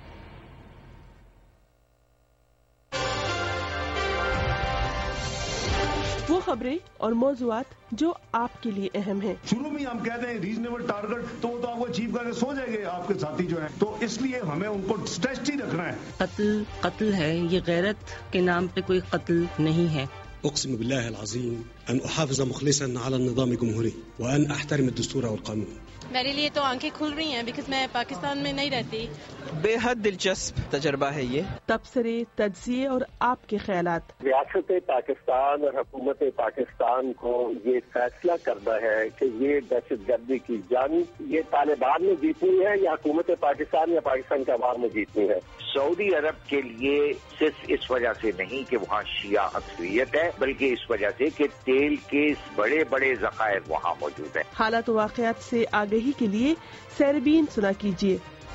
وہ خبریں اور موضوعات جو آپ کے لیے اہم ہیں. شروع میں ہم کہتے ہیں ریزنیبل ٹارگٹ، تو وہ تو آپ کو اچیو کر کے سو جائیں گے آپ کے ساتھی جو ہیں، تو اس لیے ہمیں ان کو اسٹریچ ہی رکھنا ہے. قتل ہے، یہ غیرت کے نام پہ کوئی قتل نہیں ہے. اقسم بالله العظيم ان احافظ مخلصا على النظام الجمهوري وان احترم الدستور والقانون. میرے لیے تو آنکھیں کھل رہی ہیں بیکاز میں پاکستان میں نہیں رہتی. بے حد دلچسپ تجربہ ہے یہ. تبصرے، تجزیے اور آپ کے خیالات. ریاست پاکستان اور حکومت پاکستان کو یہ فیصلہ کرنا ہے کہ یہ دہشت گردی کی جنگ یہ طالبان میں جیتنی ہے یا حکومت پاکستان یا پاکستان کے عوام میں جیتنی ہے. سعودی عرب کے لیے صرف اس وجہ سے نہیں کہ وہاں شیعہ اکثریت ہے، بلکہ اس وجہ سے کہ تیل کے بڑے بڑے ذخائر وہاں موجود ہیں. حالات و واقعات سے آگہی کے لیے سیربین سنا کیجیے.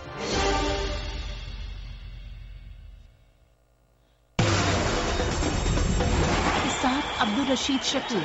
عبدالرشید شکور.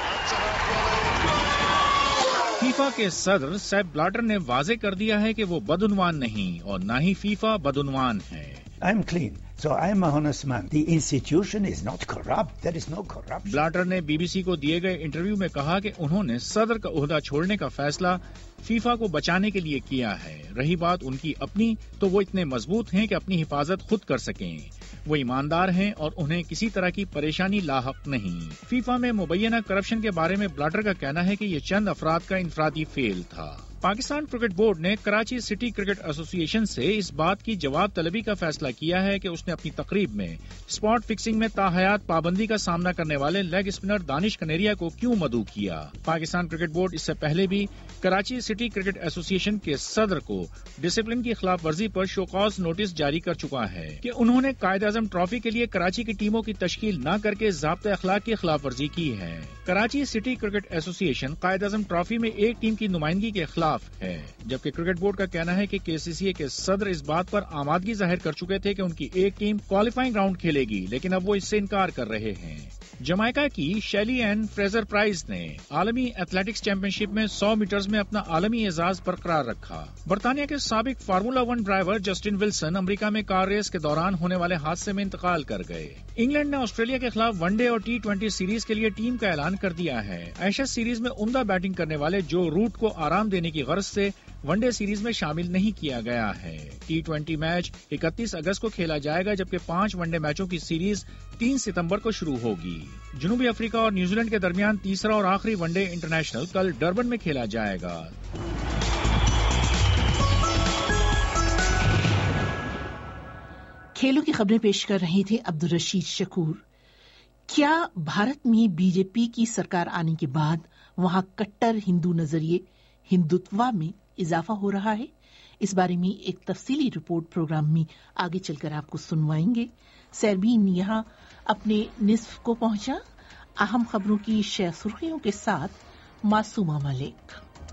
فیفا کے صدر سیپ بلاٹر نے واضح کر دیا ہے کہ وہ بدعنوان نہیں اور نہ ہی فیفا بدعنوان ہے. I am clean, so I am a honest man. The institution is not corrupt. There is no corruption. Blatter نے بی بی سی کو دیے گئے انٹرویو میں کہا کہ انہوں نے صدر کا عہدہ چھوڑنے کا فیصلہ فیفا کو بچانے کے لیے کیا ہے. رہی بات ان کی اپنی، تو وہ اتنے مضبوط ہیں کہ اپنی حفاظت خود کر سکیں. وہ ایماندار ہیں اور انہیں کسی طرح کی پریشانی لاحق نہیں. فیفا میں مبینہ کرپشن کے بارے میں بلاٹر کا کہنا ہے کہ یہ چند افراد کا انفرادی فیل تھا. پاکستان کرکٹ بورڈ نے کراچی سٹی کرکٹ ایسوسی ایشن سے اس بات کی جواب طلبی کا فیصلہ کیا ہے کہ اس نے اپنی تقریب میں اسپاٹ فکسنگ میں تاحیات پابندی کا سامنا کرنے والے لیگ اسپنر دانش کنیریا کو کیوں مدعو کیا. پاکستان کرکٹ بورڈ اس سے پہلے بھی کراچی سٹی کرکٹ ایسوسی ایشن کے صدر کو ڈسپلن کی خلاف ورزی پر شوکاز نوٹس جاری کر چکا ہے کہ انہوں نے قائد اعظم ٹرافی کے لیے کراچی کی ٹیموں کی تشکیل نہ کر کے ضابطۂ اخلاق کی خلاف ورزی کی ہے. کراچی سٹی کرکٹ ایسوسی ایشن قائد اعظم ٹرافی میں ایک ٹیم کی نمائندگی کے خلاف ہے، جبکہ کرکٹ بورڈ کا کہنا ہے کہ کے سی سی اے کے صدر اس بات پر آمادگی ظاہر کر چکے تھے کہ ان کی ایک ٹیم کوالیفائنگ راؤنڈ کھیلے گی، لیکن اب وہ اس سے انکار کر رہے ہیں. جمائیکا کی شیلی این فریزر پرائز نے عالمی ایتھلیٹکس چیمپئن شپ میں 100 میٹرز میں اپنا عالمی اعزاز برقرار رکھا. برطانیہ کے سابق formula 1 driver Justin Wilson America میں کار ریس کے دوران ہونے والے حادثے میں انتقال کر گئے. انگلینڈ نے آسٹریلیا کے خلاف ون ڈے اور T20 سیریز کے لیے ٹیم کا اعلان کر دیا ہے. ایشز سیریز میں عمدہ بیٹنگ کرنے والے جو روٹ کو آرام دینے کی غرض سے ون ڈے سیریز میں شامل نہیں کیا گیا ہے. T20 میچ 31 اگست کو کھیلا جائے گا، جبکہ 5 ون ڈے میچوں کی سیریز 3 ستمبر کو شروع ہوگی. جنوبی افریقہ اور نیوزی لینڈ کے درمیان تیسرا اور آخری ون ڈے انٹرنیشنل کل ڈربن میں کھیلا جائے گا. کھیلوں کی خبریں پیش کر رہے تھے عبدالرشید شکور. کیا بھارت میں بی جے پی کی سرکار آنے کے بعد وہاں کٹر ہندو نظریے ہندوتوا میں اضافہ ہو رہا ہے؟ اس بارے میں ایک تفصیلی رپورٹ پروگرام میں آگے چل کر آپ کو سنوائیں گے. سیربین یہاں اپنے نصف کو پہنچا. اہم خبروں کی شہ سرخیوں کے ساتھ معصومہ ملک.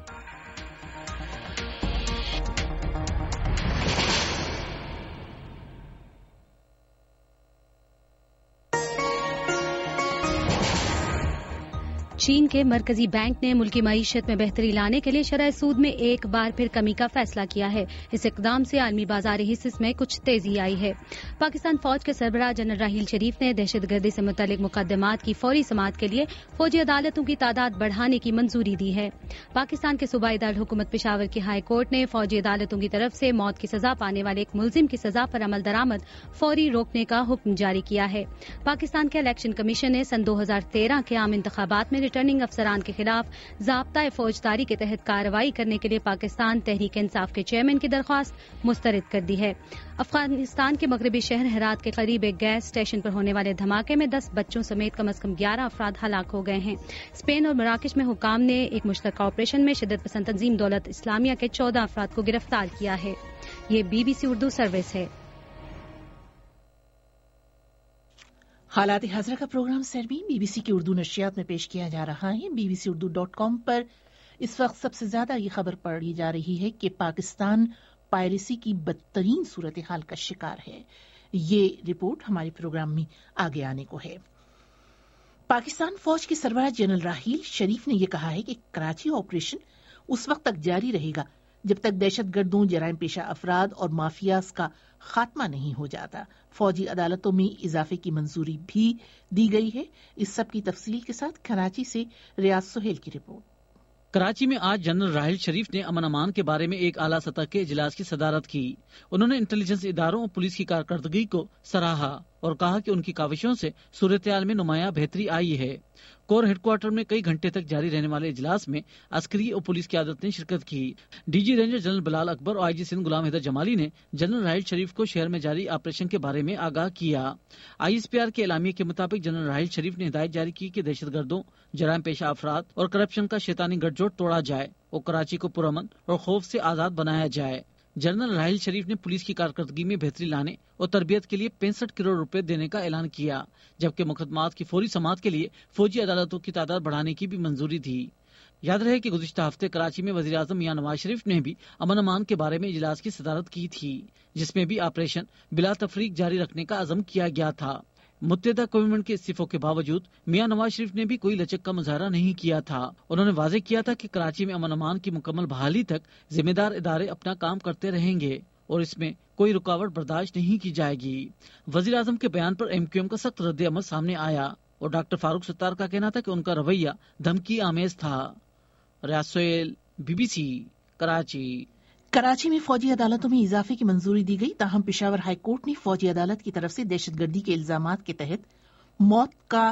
چین کے مرکزی بینک نے ملکی معیشت میں بہتری لانے کے لیے شرح سود میں ایک بار پھر کمی کا فیصلہ کیا ہے. اس اقدام سے عالمی بازاری حصص میں کچھ تیزی آئی ہے. پاکستان فوج کے سربراہ جنرل راحیل شریف نے دہشت گردی سے متعلق مقدمات کی فوری سماعت کے لیے فوجی عدالتوں کی تعداد بڑھانے کی منظوری دی ہے. پاکستان کے صوبائی دارالحکومت پشاور کی ہائی کورٹ نے فوجی عدالتوں کی طرف سے موت کی سزا پانے والے ایک ملزم کی سزا پر عمل درآمد فوری روکنے کا حکم جاری کیا ہے. پاکستان کے الیکشن کمیشن نے سن 2013 کے عام انتخابات میں ریٹرننگ افسران کے خلاف ضابطۂ فوجداری کے تحت کارروائی کرنے کے لیے پاکستان تحریک انصاف کے چیئرمین کی درخواست مسترد کر دی ہے۔ افغانستان کے مغربی شہر ہرات کے قریب ایک گیس اسٹیشن پر ہونے والے دھماکے میں 10 بچوں سمیت کم از کم 11 افراد ہلاک ہو گئے ہیں۔ اسپین اور مراکش میں حکام نے ایک مشترکہ آپریشن میں شدت پسند تنظیم دولت اسلامیہ کے 14 افراد کو گرفتار کیا ہے۔ یہ BBC اردو سروس ہے۔ حالات حاضرہ کا پروگرام سربین BBC کی اردو نشریات میں پیش کیا جا رہا ہے۔ bbcurdu.com پر اس وقت سب سے زیادہ یہ خبر پڑھی جا رہی ہے کہ پاکستان پائریسی کی بدترین صورتحال کا شکار ہے۔ یہ رپورٹ ہمارے پروگرام میں آگے آنے کو ہے۔ پاکستان فوج کے سربراہ جنرل راحیل شریف نے یہ کہا ہے کہ کراچی آپریشن اس وقت تک جاری رہے گا جب تک دہشت گردوں، جرائم پیشہ افراد اور مافیاز کا خاتمہ نہیں ہو جاتا۔ فوجی عدالتوں میں اضافے کی منظوری بھی دی گئی ہے۔ اس سب کی تفصیل کے ساتھ کراچی سے ریاض سہیل کی رپورٹ۔ کراچی میں آج جنرل راحیل شریف نے امن امان کے بارے میں ایک اعلیٰ سطح کے اجلاس کی صدارت کی۔ انہوں نے انٹیلیجنس اداروں اور پولیس کی کارکردگی کو سراہا اور کہا کہ ان کی کاوشوں سے صورتحال میں نمایاں بہتری آئی ہے۔ کور ہیڈ کوارٹر میں کئی گھنٹے تک جاری رہنے والے اجلاس میں عسکری اور پولیس قیادت نے شرکت کی۔ D G ranger general Bilal Akbar اور آئی جی سندھ غلام حیدر جمالی نے جنرل راحیل شریف کو شہر میں جاری آپریشن کے بارے میں آگاہ کیا۔ ISPR کے اعلامیے کے مطابق جنرل راحیل شریف نے ہدایت جاری کی کہ دہشت گردوں، جرائم پیشہ افراد اور کرپشن کا شیطانی گٹھ جوڑ توڑا جائے اور کراچی کو پرامن اور خوف سے آزاد بنایا جائے۔ جنرل راحیل شریف نے پولیس کی کارکردگی میں بہتری لانے اور تربیت کے لیے 65 کروڑ روپے دینے کا اعلان کیا، جبکہ مقدمات کی فوری سماعت کے لیے فوجی عدالتوں کی تعداد بڑھانے کی بھی منظوری دی۔ یاد رہے کہ گزشتہ ہفتے کراچی میں وزیر اعظم میاں نواز شریف نے بھی امن امان کے بارے میں اجلاس کی صدارت کی تھی، جس میں بھی آپریشن بلا تفریق جاری رکھنے کا عزم کیا گیا تھا۔ متحدہ گورنمنٹ کے استعفوں کے باوجود میاں نواز شریف نے بھی کوئی لچک کا مظاہرہ نہیں کیا تھا۔ انہوں نے واضح کیا تھا کہ کراچی میں امن امان کی مکمل بحالی تک ذمہ دار ادارے اپنا کام کرتے رہیں گے اور اس میں کوئی رکاوٹ برداشت نہیں کی جائے گی۔ وزیر اعظم کے بیان پر MQM کا سخت رد عمل سامنے آیا اور ڈاکٹر فاروق ستار کا کہنا تھا کہ ان کا رویہ دھمکی آمیز تھا۔ ریاض سہیل، BBC، کراچی۔ کراچی میں فوجی عدالتوں میں اضافے کی منظوری دی گئی، تاہم پشاور ہائی کورٹ نے فوجی عدالت کی طرف سے دہشت گردی کے الزامات کے تحت موت کا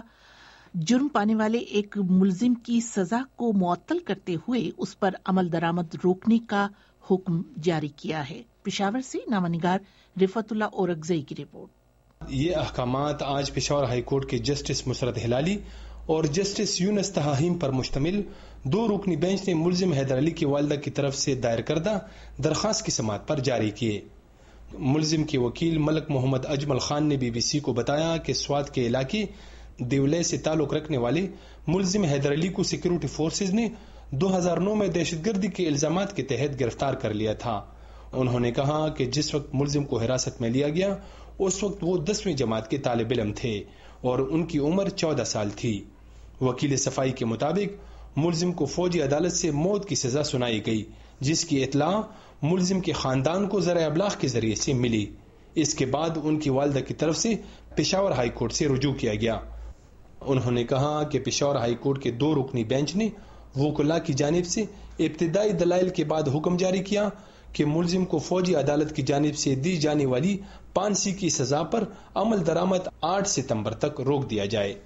جرم پانے والے ایک ملزم کی سزا کو معطل کرتے ہوئے اس پر عمل درآمد روکنے کا حکم جاری کیا ہے۔ پشاور سے نامہ نگار رفعت اللہ اورکزئی کی رپورٹ۔ یہ احکامات آج پشاور ہائی کورٹ کے جسٹس مسرت ہلالی اور جسٹس یونس تحاہیم پر مشتمل 2 رکنی بینچ نے ملزم حیدر علی کی والدہ کی طرف سے دائر کردہ درخواست کی سماعت پر جاری کیے۔ ملزم کے وکیل ملک محمد اجمل خان نے BBC کو بتایا کہ سوات کے علاقے دیولے سے تعلق رکھنے والے ملزم حیدر علی کو سیکورٹی فورسز نے 2009 میں دہشت گردی کے الزامات کے تحت گرفتار کر لیا تھا۔ انہوں نے کہا کہ جس وقت ملزم کو حراست میں لیا گیا اس وقت وہ 10ویں جماعت کے طالب علم تھے اور ان کی عمر 14 سال تھی۔ وکیل صفائی کے مطابق ملزم کو فوجی عدالت سے موت کی سزا سنائی گئی، جس کی اطلاع ملزم کے خاندان کو ذرائع ابلاغ کے ذریعے سے ملی۔ اس کے بعد ان کی والدہ کی طرف سے پشاور ہائی کورٹ سے رجوع کیا گیا۔ انہوں نے کہا کہ پشاور ہائی کورٹ کے 2 رکنی بینچ نے وکلاء کی جانب سے ابتدائی دلائل کے بعد حکم جاری کیا کہ ملزم کو فوجی عدالت کی جانب سے دی جانے والی 5 کی سزا پر عمل درآمد 8 ستمبر تک روک دیا جائے۔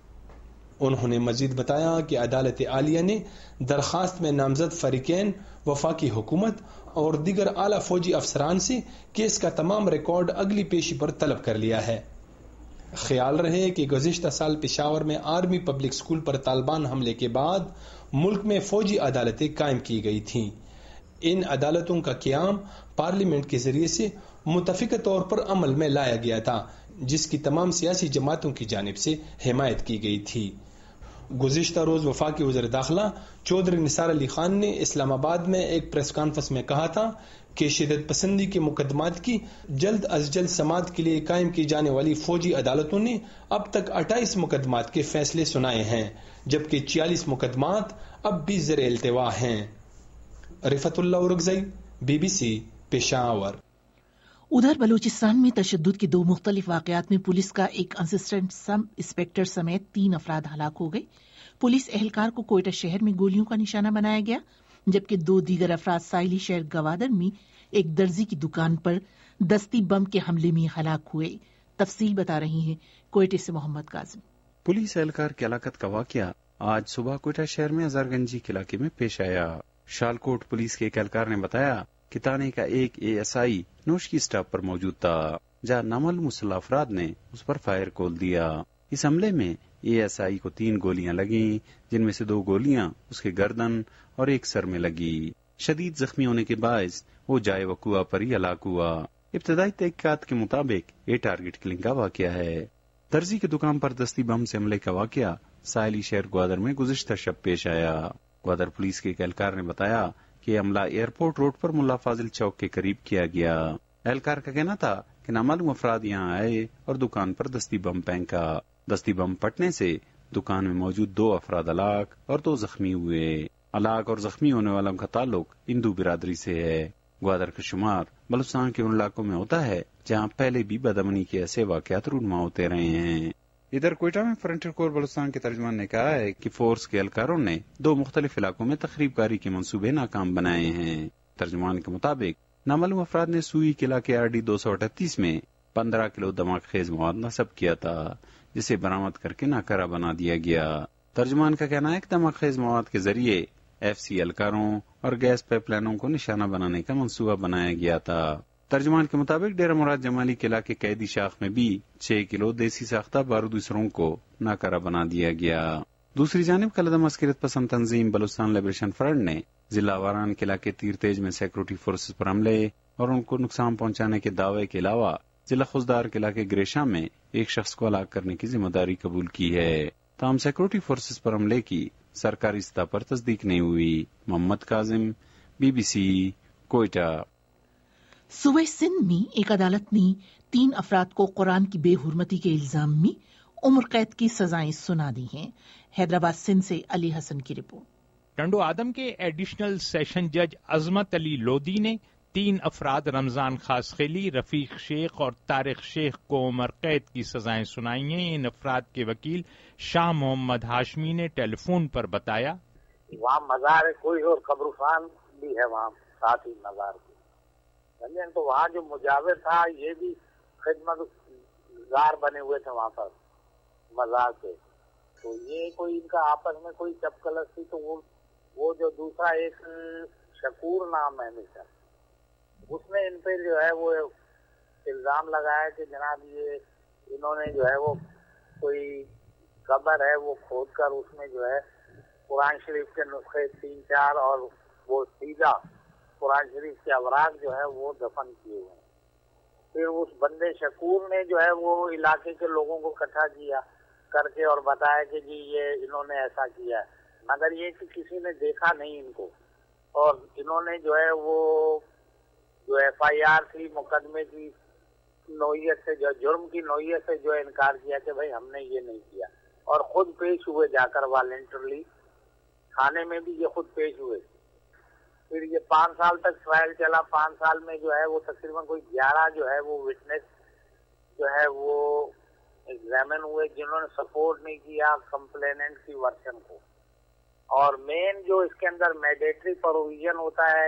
انہوں نے مزید بتایا کہ عدالت عالیہ نے درخواست میں نامزد فریقین، وفاقی حکومت اور دیگر اعلی فوجی افسران سے کیس کا تمام ریکارڈ اگلی پیشی پر طلب کر لیا ہے۔ خیال رہے کہ گزشتہ سال پشاور میں آرمی پبلک سکول پر طالبان حملے کے بعد ملک میں فوجی عدالتیں قائم کی گئی تھیں۔ ان عدالتوں کا قیام پارلیمنٹ کے ذریعے سے متفقہ طور پر عمل میں لایا گیا تھا، جس کی تمام سیاسی جماعتوں کی جانب سے حمایت کی گئی تھی۔ گزشتہ روز وفاقی وزیر داخلہ چودھری نثار علی خان نے اسلام آباد میں ایک پریس کانفرنس میں کہا تھا کہ شدت پسندی کے مقدمات کی جلد از جلد سماعت کے لیے قائم کی جانے والی فوجی عدالتوں نے اب تک 28 مقدمات کے فیصلے سنائے ہیں، جبکہ 46 مقدمات اب بھی زیر التوا ہیں۔ رفعت اللہ اورکزئی، BBC، پشاور۔ ادھر بلوچستان میں تشدد کے 2 مختلف واقعات میں پولیس کا ایک اسسٹنٹ سب انسپکٹر سمیت 3 افراد ہلاک ہو گئے۔ پولیس اہلکار کو کوئٹہ شہر میں گولیوں کا نشانہ بنایا گیا، جبکہ 2 دیگر افراد ساحلی شہر گوادر میں ایک درزی کی دکان پر دستی بم کے حملے میں ہلاک ہوئے۔ تفصیل بتا رہی ہیں کوئٹہ سے محمد کاظم۔ پولیس اہلکار کی ہلاکت کا واقعہ آج صبح کوئٹہ شہر میں ہزارگنجی کے علاقے میں پیش آیا۔ شالکوٹ پولیس کے ایک اہلکار نے بتایا کہ تانے کا ایک ASI نوش کی اسٹاپ پر موجود تھا، جہاں نامعلوم مسلح افراد نے اس پر فائر کھول دیا۔ اس حملے میں ASI کو 3 گولیاں لگیں، جن میں سے 2 گولیاں اس کے گردن اور ایک سر میں لگی۔ شدید زخمی ہونے کے باعث وہ جائے وقوع پر ہی ہلاک ہوا۔ ابتدائی تحقیقات کے مطابق یہ ٹارگٹ کلنگ کا واقعہ ہے۔ درزی کی دکان پر دستی بم سے حملے کا واقعہ ساحلی شہر گوادر میں گزشتہ شب پیش آیا۔ گوادر پولیس کے ایک اہلکار نے بتایا کہ یہ حملہ ایئرپورٹ روڈ پر ملا فاضل چوک کے قریب کیا گیا۔ اہلکار کا کہنا تھا کہ نامعلوم افراد یہاں آئے اور دکان پر دستی بم پھینکا۔ دستی بم پھٹنے سے دکان میں موجود 2 افراد ہلاک اور 2 زخمی ہوئے۔ ہلاک اور زخمی ہونے والوں کا تعلق ہندو برادری سے ہے۔ گوادر کا شمار بلوچستان کے ان علاقوں میں ہوتا ہے جہاں پہلے بھی بدامنی کے ایسے واقعات رونما ہوتے رہے ہیں۔ ادھر کوئٹہ میں فرنٹیئر کور بلوچستان کے ترجمان نے کہا ہے کہ فورس کے اہلکاروں نے 2 مختلف علاقوں میں تخریب کاری کے منصوبے ناکام بنائے ہیں۔ ترجمان کے مطابق نامعلوم افراد نے سوئی کے علاقے RD 238 میں 15 کلو دھماکہ خیز مواد نصب کیا تھا، جسے برآمد کر کے ناکارہ بنا دیا گیا۔ ترجمان کا کہنا ہے کہ دھماکہ خیز مواد کے ذریعے FC اہلکاروں اور گیس پائپ لائنوں کو نشانہ بنانے کا منصوبہ بنایا گیا تھا۔ ترجمان کے مطابق ڈیرہ مراد جمالی کے علاقے قیدی شاخ میں بھی 6 کلو دیسی ساختہ بارودی سرنگ کو ناکارہ بنا دیا گیا۔ دوسری جانب کل عدم عسکریت پسند تنظیم بلوچستان لبریشن فرنٹ نے ضلع واران کے علاقے تیر تیج میں سیکورٹی فورسز پر حملے اور ان کو نقصان پہنچانے کے دعوے کے علاوہ ضلع خوزدار کے علاقے گریشا میں ایک شخص کو ہلاک کرنے کی ذمہ داری قبول کی ہے۔ تاہم سیکورٹی فورسز پر حملے کی سرکاری سطح پر تصدیق نہیں ہوئی۔ محمد کاظم، BBC، کوئٹہ۔ صوبہ سندھ میں ایک عدالت نے 3 افراد کو قرآن کی بے حرمتی کے الزام میں عمر قید کی سزائیں سنا دی ہیں۔ حیدرآباد سندھ سے علی حسن کی رپورٹ۔ ٹنڈو آدم کے ایڈیشنل سیشن جج عظمت علی لودھی نے 3 افراد رمضان خاصخیلی، رفیق شیخ اور طارق شیخ کو عمر قید کی سزائیں سنائی ہیں۔ ان افراد کے وکیل شاہ محمد ہاشمی نے ٹیلی فون پر بتایا وہاں مزار کوئی اور قبرستان بھی ہے وہاں ساتھ ہی مزار کے، تو وہاں جو مجاور تھا یہ بھی خدمت گزار بنے ہوئے تھے وہاں پر مزار کے، تو یہ کوئی ان کا آپس میں کوئی چپکلس تھی، تو وہ جو دوسرا ایک شکور نام ہے مشر، اس نے ان پہ جو ہے وہ الزام لگایا کہ جناب یہ انہوں نے جو ہے وہ کوئی قبر ہے وہ کھود کر اس میں جو ہے قرآن شریف کے نسخے 3-4 اور وہ سیدھا قرآن شریف کے اوراق جو ہے وہ دفن کیے ہوئے ہیں۔ پھر اس بندے شکور نے جو ہے وہ علاقے کے لوگوں کو اکٹھا کیا کر کے اور بتایا کہ جی یہ انہوں نے ایسا کیا ہے، مگر یہ کہ کسی نے دیکھا نہیں ان کو، اور انہوں نے جو ہے وہ جو FIR تھی مقدمے کی نوعیت سے، جو جرم کی نوعیت سے جو انکار کیا کہ بھائی ہم نے یہ نہیں کیا، اور خود پیش ہوئے جا کر والنٹرلی تھانے میں بھی یہ خود پیش ہوئے۔ پھر یہ 5 سال تک ٹرائل چلا۔ 5 سال میں جو ہے وہ تقریباً کوئی 11 جو ہے وہ وٹنس جو ہے وہ ایگزامن ہوئے جنہوں نے سپورٹ نہیں کیا کمپلیننٹ کی ورشن کو، اور مین جو اس کے اندر میڈیٹری پروویژن ہوتا ہے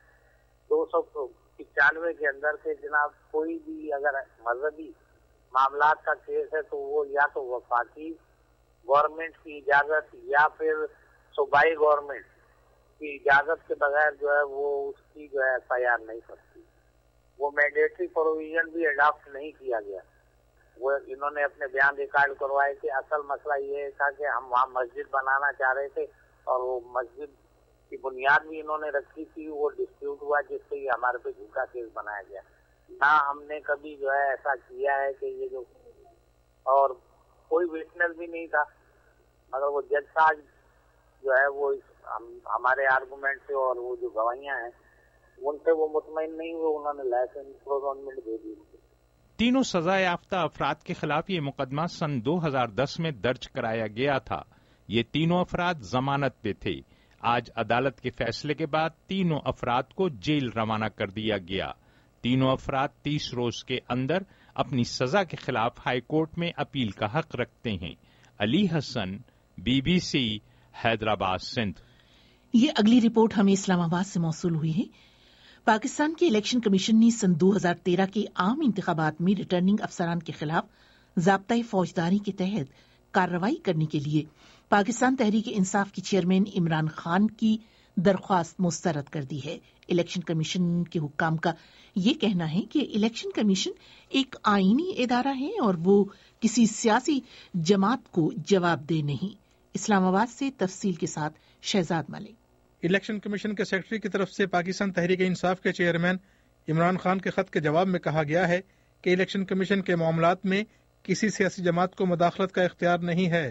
295 کے اندر کہ جناب کوئی بھی اگر مذہبی معاملات کا کیس ہے تو وہ یا تو وفاقی گورنمنٹ کی اجازت یا پھر صوبائی گورنمنٹ کی اجازت کے بغیر جو ہے وہ اس کی جو ہے FIR نہیں سکتی۔ وہ مینڈیٹری پروویژن بھی اڈاپٹ نہیں کیا گیا۔ وہ انہوں نے اپنے بیان ریکارڈ کروائے کہ اصل مسئلہ یہ تھا کہ ہم وہاں مسجد بنانا چاہ رہے تھے اور وہ مسجد کی بنیاد بھی انہوں نے رکھی تھی، وہ ڈسپیوٹ ہوا جس سے یہ ہمارے پہ جھوٹا کیس بنایا گیا۔ نہ ہم نے کبھی جو ہے ایسا کیا ہے کہ یہ جو، اور کوئی وٹنس بھی نہیں تھا، مگر وہ جج صاحب جو ہے وہ ہمارے آرگومنٹ سے اور وہ جو گواہیاں ہیں ان سے وہ مطمئن نہیں ہوئے، انہوں نے لائسنس پروزونمنٹ دے دی۔ تینوں سزا یافتہ افراد کے خلاف یہ مقدمہ سن 2010 میں درج کرایا گیا تھا۔ یہ تینوں افراد ضمانت پہ تھے۔ آج عدالت کے فیصلے کے بعد تینوں افراد کو جیل روانہ کر دیا گیا۔ تینوں افراد 30 روز کے اندر اپنی سزا کے خلاف ہائی کورٹ میں اپیل کا حق رکھتے ہیں۔ علی حسن، BBC، حیدرآباد، سندھ۔ یہ اگلی رپورٹ ہمیں اسلام آباد سے موصول ہوئی ہے۔ پاکستان کے الیکشن کمیشن نے سن 2013 کے عام انتخابات میں ریٹرننگ افسران کے خلاف ضابطۂ فوجداری کے تحت کارروائی کرنے کے لیے पाकिस्तान तहरीक इंसाफ की चेयरमैन इमरान खान की दरख्वास्त मुस्तरद कर दी है। इलेक्शन कमीशन के हुक्काम का ये कहना है कि इलेक्शन कमीशन एक आईनी इदारा है और वो किसी सियासी जमात को जवाबदेह नहीं। इस्लामाबाद से तफसील के साथ शहजाद मलिक। इलेक्शन कमीशन के सेक्रेटरी की तरफ से पाकिस्तान तहरीक इंसाफ के चेयरमैन इमरान खान के खत के जवाब में कहा गया है कि इलेक्शन कमीशन के मामलात में किसी सियासी जमात को मुदाखलत का इख्तियार नहीं है।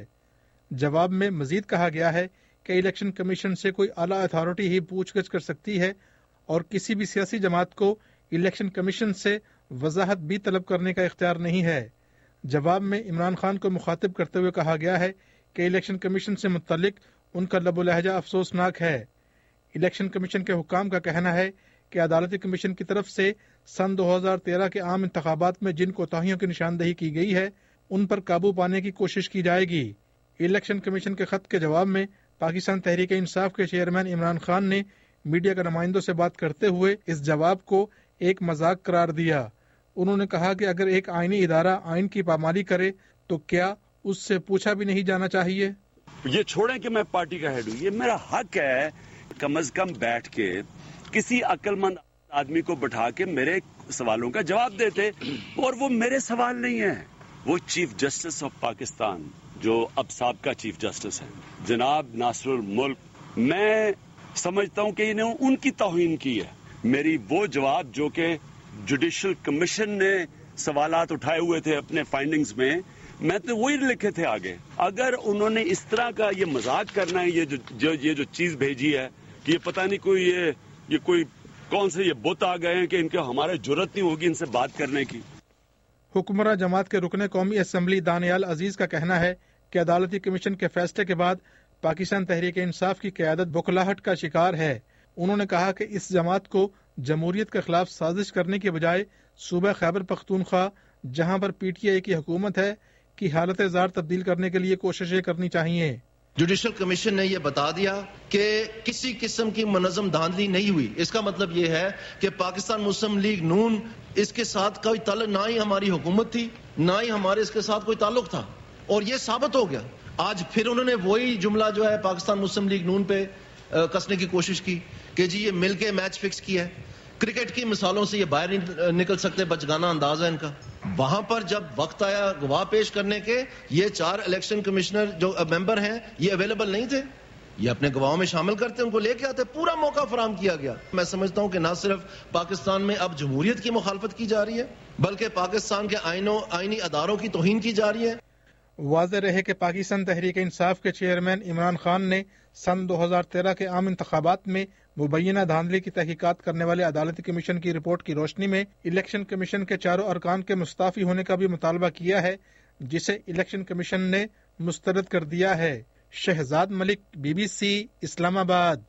जवाब में मजीद कहा गया है कि इलेक्शन कमीशन से कोई आला अथॉरिटी ही पूछगछ कर सकती है और किसी भी सियासी जमात को इलेक्शन कमीशन से वजाहत भी तलब करने का इख्तियार नहीं है। जवाब में इमरान खान को मुखातिब करते हुए कहा गया है कि इलेक्शन कमीशन से मुतल्लिक उनका लबो लहजा अफसोसनाक है। इलेक्शन कमीशन के हुक्काम का कहना है कि अदालती कमीशन की तरफ से सन 2013 के आम इंतखाबात में जिन कोताहियों की निशानदेही की गई है उन पर काबू पाने की कोशिश की जाएगी। इलेक्शन कमीशन के खत के जवाब में पाकिस्तान तहरीक इंसाफ के चेयरमैन इमरान खान ने मीडिया के नुमाइंदों से बात करते हुए इस जवाब को एक मजाक करार दिया। उन्होंने कहा कि अगर एक आईनी इदारा आइन की पामाली करे तो क्या उससे पूछा भी नहीं जाना चाहिए? ये छोड़ें कि मैं पार्टी का हेड हूँ, ये मेरा हक है कम अज कम बैठ के किसी अक्लमंद आदमी को बिठा के मेरे सवालों का जवाब देते। और वो मेरे सवाल नहीं है, वो चीफ जस्टिस ऑफ पाकिस्तान जो अब साबका चीफ जस्टिस हैं जनाब नासरुल मुल्क, मैं समझता हूं कि इन्होंने उनकी तौहीन की है। मेरी वो जवाब जो कि जुडिशल कमीशन ने सवालात उठाए हुए थे अपने फाइंडिंग्स में, मैं तो वही लिखे थे आगे। अगर उन्होंने इस तरह का ये मजाक करना है, ये जो चीज भेजी है कि ये पता नहीं कोई ये कोई कौन से ये बुत आ गए हैं कि इनके हमारे जुर्रत नहीं होगी इनसे बात करने की। हुक्मरान जमात के रुकने कौमी असम्बली दानियाल अजीज का कहना है कि अदालती कमीशन के फैसले के बाद पाकिस्तान तहरीक इंसाफ की क़यादत बुखलाहट का शिकार है। उन्होंने कहा कि इस जमात को जमहूरियत के खिलाफ साजिश करने के बजाय सूबा खैबर पख्तूनख्वा जहां पर PTI की हुकूमत है की हालत ज़ार तब्दील करने के लिए कोशिशें करनी चाहिए। जुडिशल कमीशन ने यह बता दिया कि किसी किस्म की मुनज़्ज़म धांधली नहीं हुई। इसका मतलब यह है कि पाकिस्तान मुस्लिम लीग नून इसके साथ कोई ताल्लुक, ना ही हमारी हुकूमत थी ना ही हमारे इसके साथ कोई ताल्लुक था, और ये साबित हो गया। आज फिर उन्होंने वही जुमला जो है पाकिस्तान मुस्लिम लीग नून पे कसने की कोशिश की कि जी ये मिलके मैच फिक्स किया है। क्रिकेट की मिसालों से ये बाहर नहीं निकल सकते, बचगाना अंदाज है इनका। वहां पर जब वक्त आया गवाह पेश करने के, ये 4 इलेक्शन कमिश्नर जो मेंबर हैं ये अवेलेबल नहीं थे, ये अपने गवाहों में शामिल करते, उनको लेके आते, पूरा मौका फराहम किया गया। मैं समझता हूं कि न सिर्फ पाकिस्तान में अब जमहूरियत की मुखालफत की जा रही है बल्कि पाकिस्तान के आईनी अदारों की तौहीन की जा रही है। वाज़ेह रहे कि पाकिस्तान तहरीक इंसाफ के चेयरमैन इमरान खान ने सन 2013 के आम इंतखाबात में मुबैना धांधली की तहकीकात करने वाले अदालती कमीशन की रिपोर्ट की रोशनी में इलेक्शन कमीशन के 4 अरकान के मुस्ताफी होने का भी मुतालबा किया है, जिसे इलेक्शन कमीशन ने मुस्तरद कर दिया है। शहजाद मलिक, BBC, इस्लामाबाद।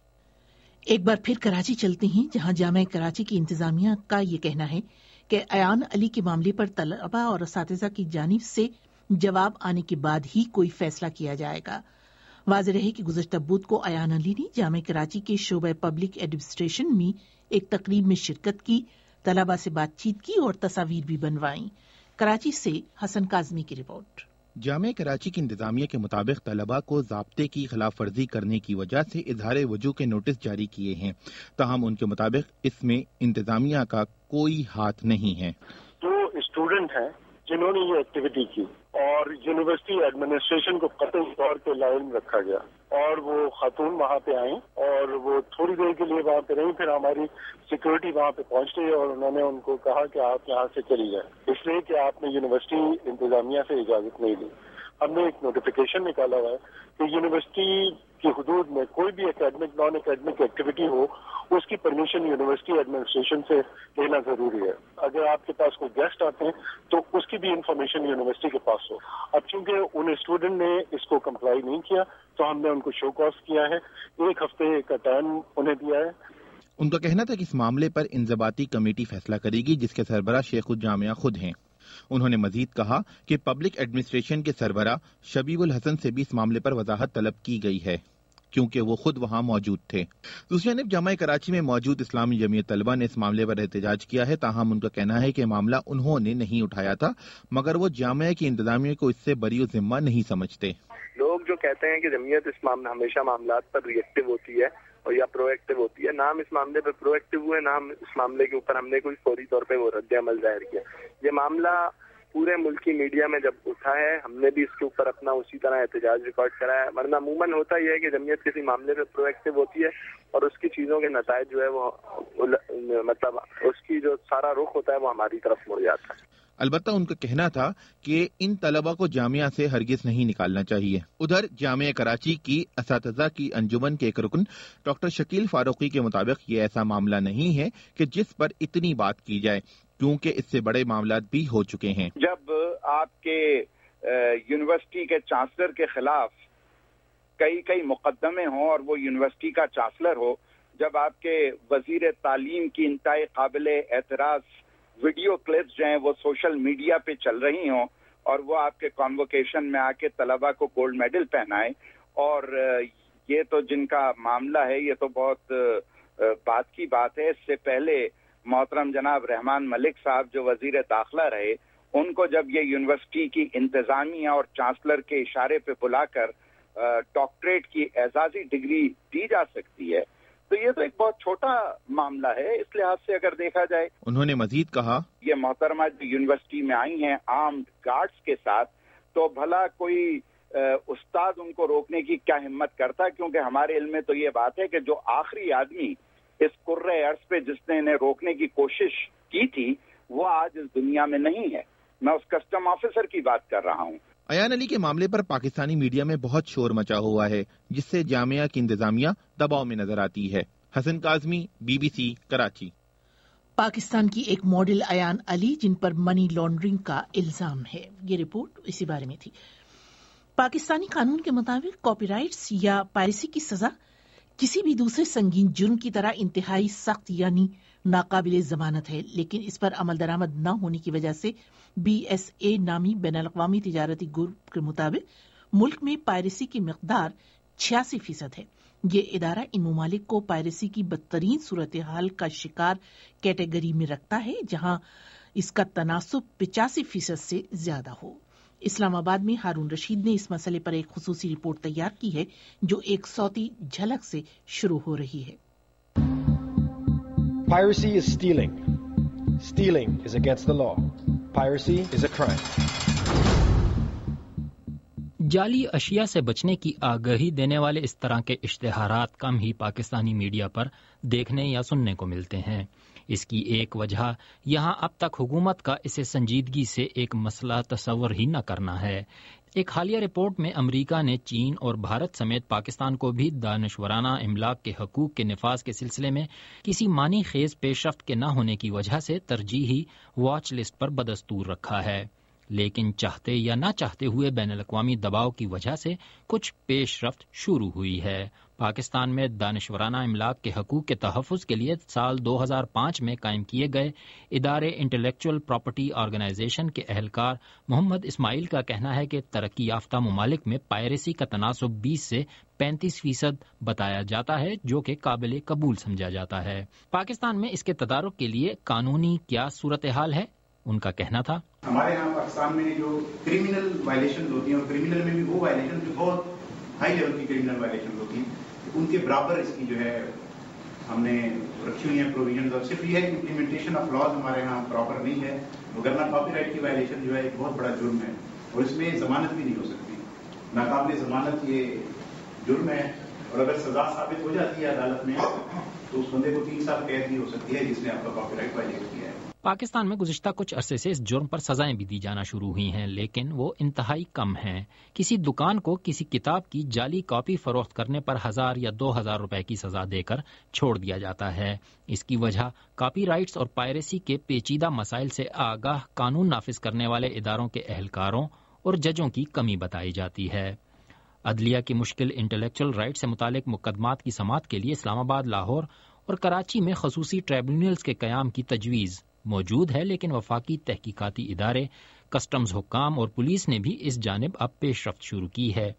एक बार फिर कराची चलते हैं, जहां जामिया कराची की इंतजामिया का ये कहना है कि अयान अली के मामले पर तलबा और असातिज़ा की जानिब से जवाब आने के बाद ही कोई फैसला किया जाएगा। वाज़ेह रहे कि गुज़श्ता बुध को अयान अली ने जामिया कराची के शोबे पब्लिक एडमिनिस्ट्रेशन में एक तकरीब में शिरकत की, तलबा से बातचीत की और तस्वीर भी बनवाई। कराची से हसन काज़मी की रिपोर्ट। जामिया कराची की इंतजामिया के मुताबिक तलबा को ज़ाब्ते की खिलाफ वर्जी करने की वजह से इजहार वजू के नोटिस जारी किए हैं, ताहम उनके मुताबिक इसमें इंतजामिया का कोई हाथ नहीं है। जो स्टूडेंट हैं जिन्होंने ये एक्टिविटी की और यूनिवर्सिटी एडमिनिस्ट्रेशन को कतई तौर पे लाइन में रखा गया और वो खातून वहाँ पे आई और वो थोड़ी देर के लिए वहाँ पे रही, फिर हमारी सिक्योरिटी वहाँ पे पहुँच गई और उन्होंने उनको कहा कि आप यहाँ से चली जाए, इसलिए कि आपने यूनिवर्सिटी इंतजामिया से इजाजत नहीं ली। हमने एक नोटिफिकेशन निकाला हुआ है कि यूनिवर्सिटी की हुदूद में कोई भी एकेडमिक नॉन एकेडमिक एक्टिविटी हो उसकी परमिशन यूनिवर्सिटी एडमिनिस्ट्रेशन से लेना जरूरी है। अगर आपके पास कोई गेस्ट आते हैं तो उसकी भी इंफॉर्मेशन यूनिवर्सिटी के पास हो। अब चूंकि उन स्टूडेंट ने इसको कंप्लाई नहीं किया तो हमने उनको शो कॉज किया है, 1 हफ्ते का टाइम उन्हें दिया है। उनका कहना था कि इस मामले पर इंजबाती कमेटी फैसला करेगी, जिसके सरबराह शेख जामिया खुद हैं। उन्होंने मजीद कहा कि पब्लिक एडमिनिस्ट्रेशन के सरबराह शबीबुल हसन से भी इस मामले पर वजाहत तलब की गई है। क्योंकि वो खुद वहां मौजूद थे। दूसरी जानब जामा कराची में मौजूद इस्लामी जमीयत तलबा ने इस मामले पर एहतजाज किया है। ताहम उनका कहना है कि मामला उन्होंने नहीं उठाया था, मगर वो जामिया की इंतजामिया को इससे बरी जिम्मा नहीं समझते। लोग जो कहते हैं कि जमीयत इस मामले हमेशा मामलात पर रिएक्टिव होती है और या प्रोएक्टिव होती है, ना हम इस मामले पर प्रोएक्टिव हुए, ना हम इस मामले के ऊपर हमने कोई फौरी तौर पे वो रद्द अमल जाहिर किया। ये मामला पूरे मुल्की मीडिया में जब उठा है, हमने भी इसके ऊपर अपना उसी तरह एहतजाज रिकॉर्ड कराया। वरना अमूमन होता यह है कि जमीयत किसी मामले पे प्रोएक्टिव होती है और उसकी चीज़ों के नतायज जो है वो मतलब उसकी जो सारा रुख होता है वो हमारी तरफ मुड़ जाता है। अलबत्ता उनका कहना था कि इन तलबा को जामिया से हरगिज नहीं निकालना चाहिए। उधर जामिया कराची की असातिज़ा की अंजुमन के एक रुकन डॉक्टर शकील फारूकी के मुताबिक ये ऐसा मामला नहीं है कि जिस पर इतनी बात की जाए, क्योंकि इससे बड़े मामलात भी हो चुके हैं। जब आपके यूनिवर्सिटी के चांसलर के खिलाफ कई मुकदमे हों और वो यूनिवर्सिटी का चांसलर हो, जब आपके वजीर तालीम की इंतहाई काबिल एतराज वीडियो क्लिप्स जो हैं वो सोशल मीडिया पे चल रही हों और वो आपके कॉन्वोकेशन में आके तलबा को गोल्ड मेडल पहनाए, और ये तो जिनका मामला है ये तो बहुत बात की बात है। इससे पहले मोहतरम जनाब रहमान मलिक साहब जो वजीर दाखिला रहे, उनको जब ये यूनिवर्सिटी की इंतजामिया और चांसलर के इशारे पे बुलाकर डॉक्टरेट की एजाजी डिग्री दी जा सकती है, तो ये तो एक बहुत छोटा मामला है इस लिहाज से अगर देखा जाए। उन्होंने मजीद कहा, ये मोहतरमा जो यूनिवर्सिटी में आई हैं आर्म्ड गार्ड्स के साथ, तो भला कोई उस्ताद उनको रोकने की क्या हिम्मत करता, क्योंकि हमारे इल्म में तो ये बात है कि जो आखिरी आदमी इस कुर्रे अर्ज पे जिसने इन्हें रोकने की कोशिश की थी वो आज इस दुनिया में नहीं है। मैं उस कस्टम ऑफिसर की बात कर रहा हूँ। अयान अली के मामले पर पाकिस्तानी मीडिया में बहुत शोर मचा हुआ है, जिससे जामिया की इंतजामिया दबाव में नजर आती है। हसन काजमी, BBC, कराची। पाकिस्तान की एक मॉडल अयान अली जिन पर मनी लॉन्ड्रिंग का इल्जाम है, ये रिपोर्ट इसी बारे में थी। पाकिस्तानी कानून के मुताबिक कॉपीराइट्स या पायरेसी की सजा किसी भी दूसरे संगीन जुर्म की तरह इंतहाई सख्त यानी नाकाबिले जमानत है, लेकिन इस पर अमल दरामद न होने की वजह से BSA नामी बैनुल-अक़वामी तिजारती ग्रुप के मुताबिक मुल्क में पायरेसी की मिकदार 86% है। ये इदारा इन ममालिक को पायरेसी की बदतरीन सूरत हाल का शिकार कैटेगरी में रखता है, जहां इसका तनासुब 85% से ज्यादा हो। इस्लामाबाद में हारून रशीद ने इस मसले पर एक खुसूसी रिपोर्ट तैयार की है, जो एक सौती झलक से शुरू हो रही है। Piracy is stealing. Stealing is against the law. Piracy is a crime. जाली अशिया से बचने की आगाही देने वाले इस तरह के इश्तिहारात कम ही पाकिस्तानी मीडिया पर देखने या सुनने को मिलते हैं। इसकी एक वजह यहाँ अब तक हुकूमत का इसे संजीदगी से एक मसला तस्वर ही न करना है। एक हालिया रिपोर्ट में अमेरिका ने चीन और भारत समेत पाकिस्तान को भी दानिशवराना इमलाक के हकूक के निफाज के सिलसिले में किसी मानी खेज पेशरफ्त के न होने की वजह से तरजीही वॉच लिस्ट पर बदस्तूर रखा है। लेकिन चाहते या ना चाहते हुए बैनुल-अक़वामी दबाव की वजह से कुछ पेशरफ्त शुरू हुई है। पाकिस्तान में दानिशवराना इमलाक के हकूक के तहफ़्फ़ुज़ के लिए साल 2005 में कायम किए गए इदारे इंटेलेक्चुअल प्रॉपर्टी ऑर्गेनाइजेशन के अहलकार मोहम्मद इस्माइल का कहना है कि तरक्की याफ्ता ममालिक में पायरेसी का तनासुब 20 से 35% बताया जाता है, जो कि काबिल कबूल समझा जाता है। पाकिस्तान में इसके तदारुक के लिए कानूनी क्या सूरत हाल है, उनका कहना था। हमारे यहाँ पाकिस्तान में जो क्रिमिनल वायलेशन होती हैं, और क्रिमिनल में भी वो वायलेशन जो बहुत हाई लेवल की क्रिमिनल वायलेशन होती हैं, उनके बराबर इसकी जो है हमने रखी हुई है प्रोविजन। और सिर्फ ये है इम्प्लीमेंटेशन ऑफ लॉज हमारे यहाँ प्रॉपर नहीं है, वगरना कॉपीराइट की वायलेशन जो है एक बहुत बड़ा जुर्म है और इसमें जमानत भी नहीं हो सकती। नाकाबिल जमानत ये जुर्म है, और अगर सजा साबित हो जाती है अदालत में तो उस बंदे को 3 साल कैद भी हो सकती है जिसने आपका कॉपीराइट वायलेट किया है। पाकिस्तान में गुज़िश्ता कुछ अरसे से इस जुर्म पर सजाएं भी दी जाना शुरू हुई हैं, लेकिन वो इंतहाई कम हैं। किसी दुकान को किसी किताब की जाली कॉपी फरोख्त करने पर 1000 या 2000 रुपए की सजा देकर छोड़ दिया जाता है। इसकी वजह कॉपीराइट्स और पायरेसी के पेचीदा मसाइल से आगाह कानून नाफिज करने वाले इदारों के अहलकारों और जजों की कमी बताई जाती है। अदलिया की मुश्किल इंटेलेक्चुअल राइट से मुतालिक मुकदमात की समाअत के लिए इस्लामाबाद, लाहौर और कराची में खसूसी ट्राइब्यूनल्स के कयाम की तजवीज़ मौजूद है, लेकिन वफाकी तहकीकाती इदारे, कस्टम्स हुक्काम और पुलिस ने भी इस जानिब अब पेशरफ्त शुरू की है।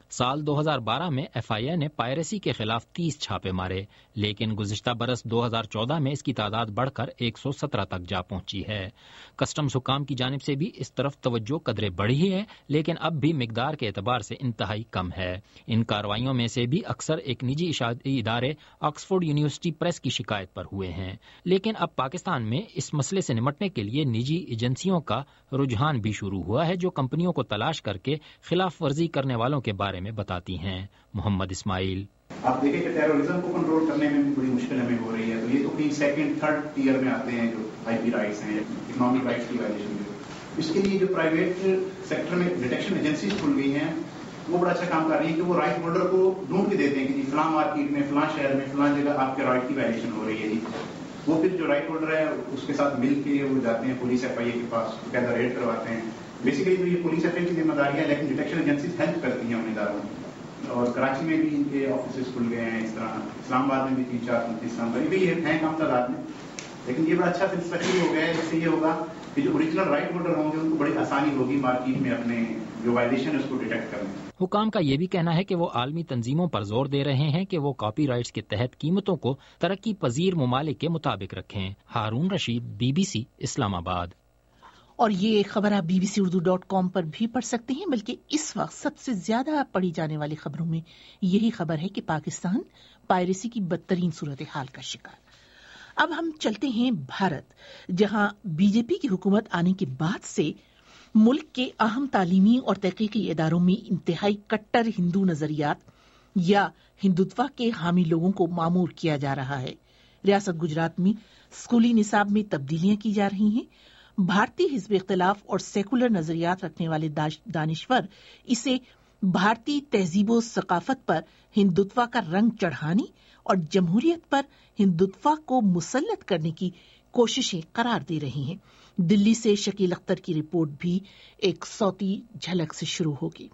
साल 2012 में FIA ने पायरेसी के खिलाफ 30 छापे मारे, लेकिन गुज़िश्ता बरस 2014 में इसकी तादाद बढ़कर 117 तक जा पहुंची है। कस्टम्स हुकाम की जानिब से भी इस तरफ तवज्जो कदरे बढ़ी है, लेकिन अब भी मिकदार के एतबार से इंतहाई कम है। इन कार्रवाइयों में से भी अक्सर एक निजी इदारे ऑक्सफोर्ड यूनिवर्सिटी प्रेस की शिकायत पर हुए हैं। लेकिन अब पाकिस्तान में इस मसले से निमटने के लिए निजी एजेंसियों का रुझान भी शुरू हुआ है, जो कंपनियों को तलाश करके खिलाफ वर्जी करने वालों के बारे में बताती हैं। मोहम्मद इस्माइल। आप देखें कि टेररिज्म को कंट्रोल करने में भी बड़ी मुश्किल हमें हो रही है, तो ये तो कहीं सेकंड थर्ड टियर में आते हैं जो IP राइट्स हैं, इकोनॉमिक राइट्स की वायलेशन है। इसके लिए जो प्राइवेट सेक्टर में डिटेक्शन एजेंसीज खुल गई हैं, वो बड़ा अच्छा काम कर रही है कि वो राइट होल्डर को ढूंढ के देते हैं कि जी फलां मार्केट में, फलां शहर में, फलां जगह आपके राइट की वायलेशन हो रही है जी। वो फिर जो राइट होल्डर है उसके साथ मिल के वो जाते हैं पुलिस FIA के पास, बकायदा रेड करवाते हैं। बेसिकली तो ये पुलिस FIA की जिम्मेदारी है, लेकिन डिटेक्शन एजेंसीज हेल्प करती हैं उन इदारों में। और कराची में भी इनके ऑफिस खुल गए हैं, इस तरह इस्लामाबाद में भी 3-4 इस्लामाबाद भी ये हैं कम तादाद में। लेकिन ये बड़ा अच्छा सिलसिला शुरू हो गया है, जिससे ये होगा कि जो ओरिजिनल राइट होल्डर होंगे उनको बड़ी आसानी होगी मार्केट में अपने जो वायलेशन है उसको डिटेक्ट करने। हुकाम का ये भी कहना है कि वो आलमी तंजीमों पर जोर दे रहे हैं कि वो कॉपीराइट्स के तहत कीमतों को तरक्की पजीर मुमालिक के मुताबिक रखें। हारून रशीद, BBC, इस्लामाबाद। और ये खबर आप bbcurdu.com पर भी पढ़ सकते हैं। बल्कि इस वक्त सबसे ज्यादा पढ़ी जाने वाली खबरों में यही खबर है कि पाकिस्तान पायरेसी की बदतरीन सूरत हाल का शिकार। अब हम चलते हैं भारत, जहां बीजेपी की हुकूमत आने के बाद से मुल्क के अहम तालीमी और तहकीकी इदारों में इंतहाई कट्टर हिंदू नजरियात या हिंदुत्व के हामी लोगों को मामूर किया जा रहा है। रियासत गुजरात में स्कूली निसाब में तब्दीलियां की जा रही हैं। भारतीय हिज़्ब इख्तिलाफ और सेकुलर नजरियात रखने वाले दानिश्वर इसे भारतीय तहजीब व सकाफत पर हिंदुत्व का रंग चढ़ाने और जमहूरियत पर हिंदुत्व को मुसल्लत करने की कोशिशें करार दे रही हैं। दिल्ली से शकील अख्तर की रिपोर्ट भी एक सौती झलक से शुरू होगी।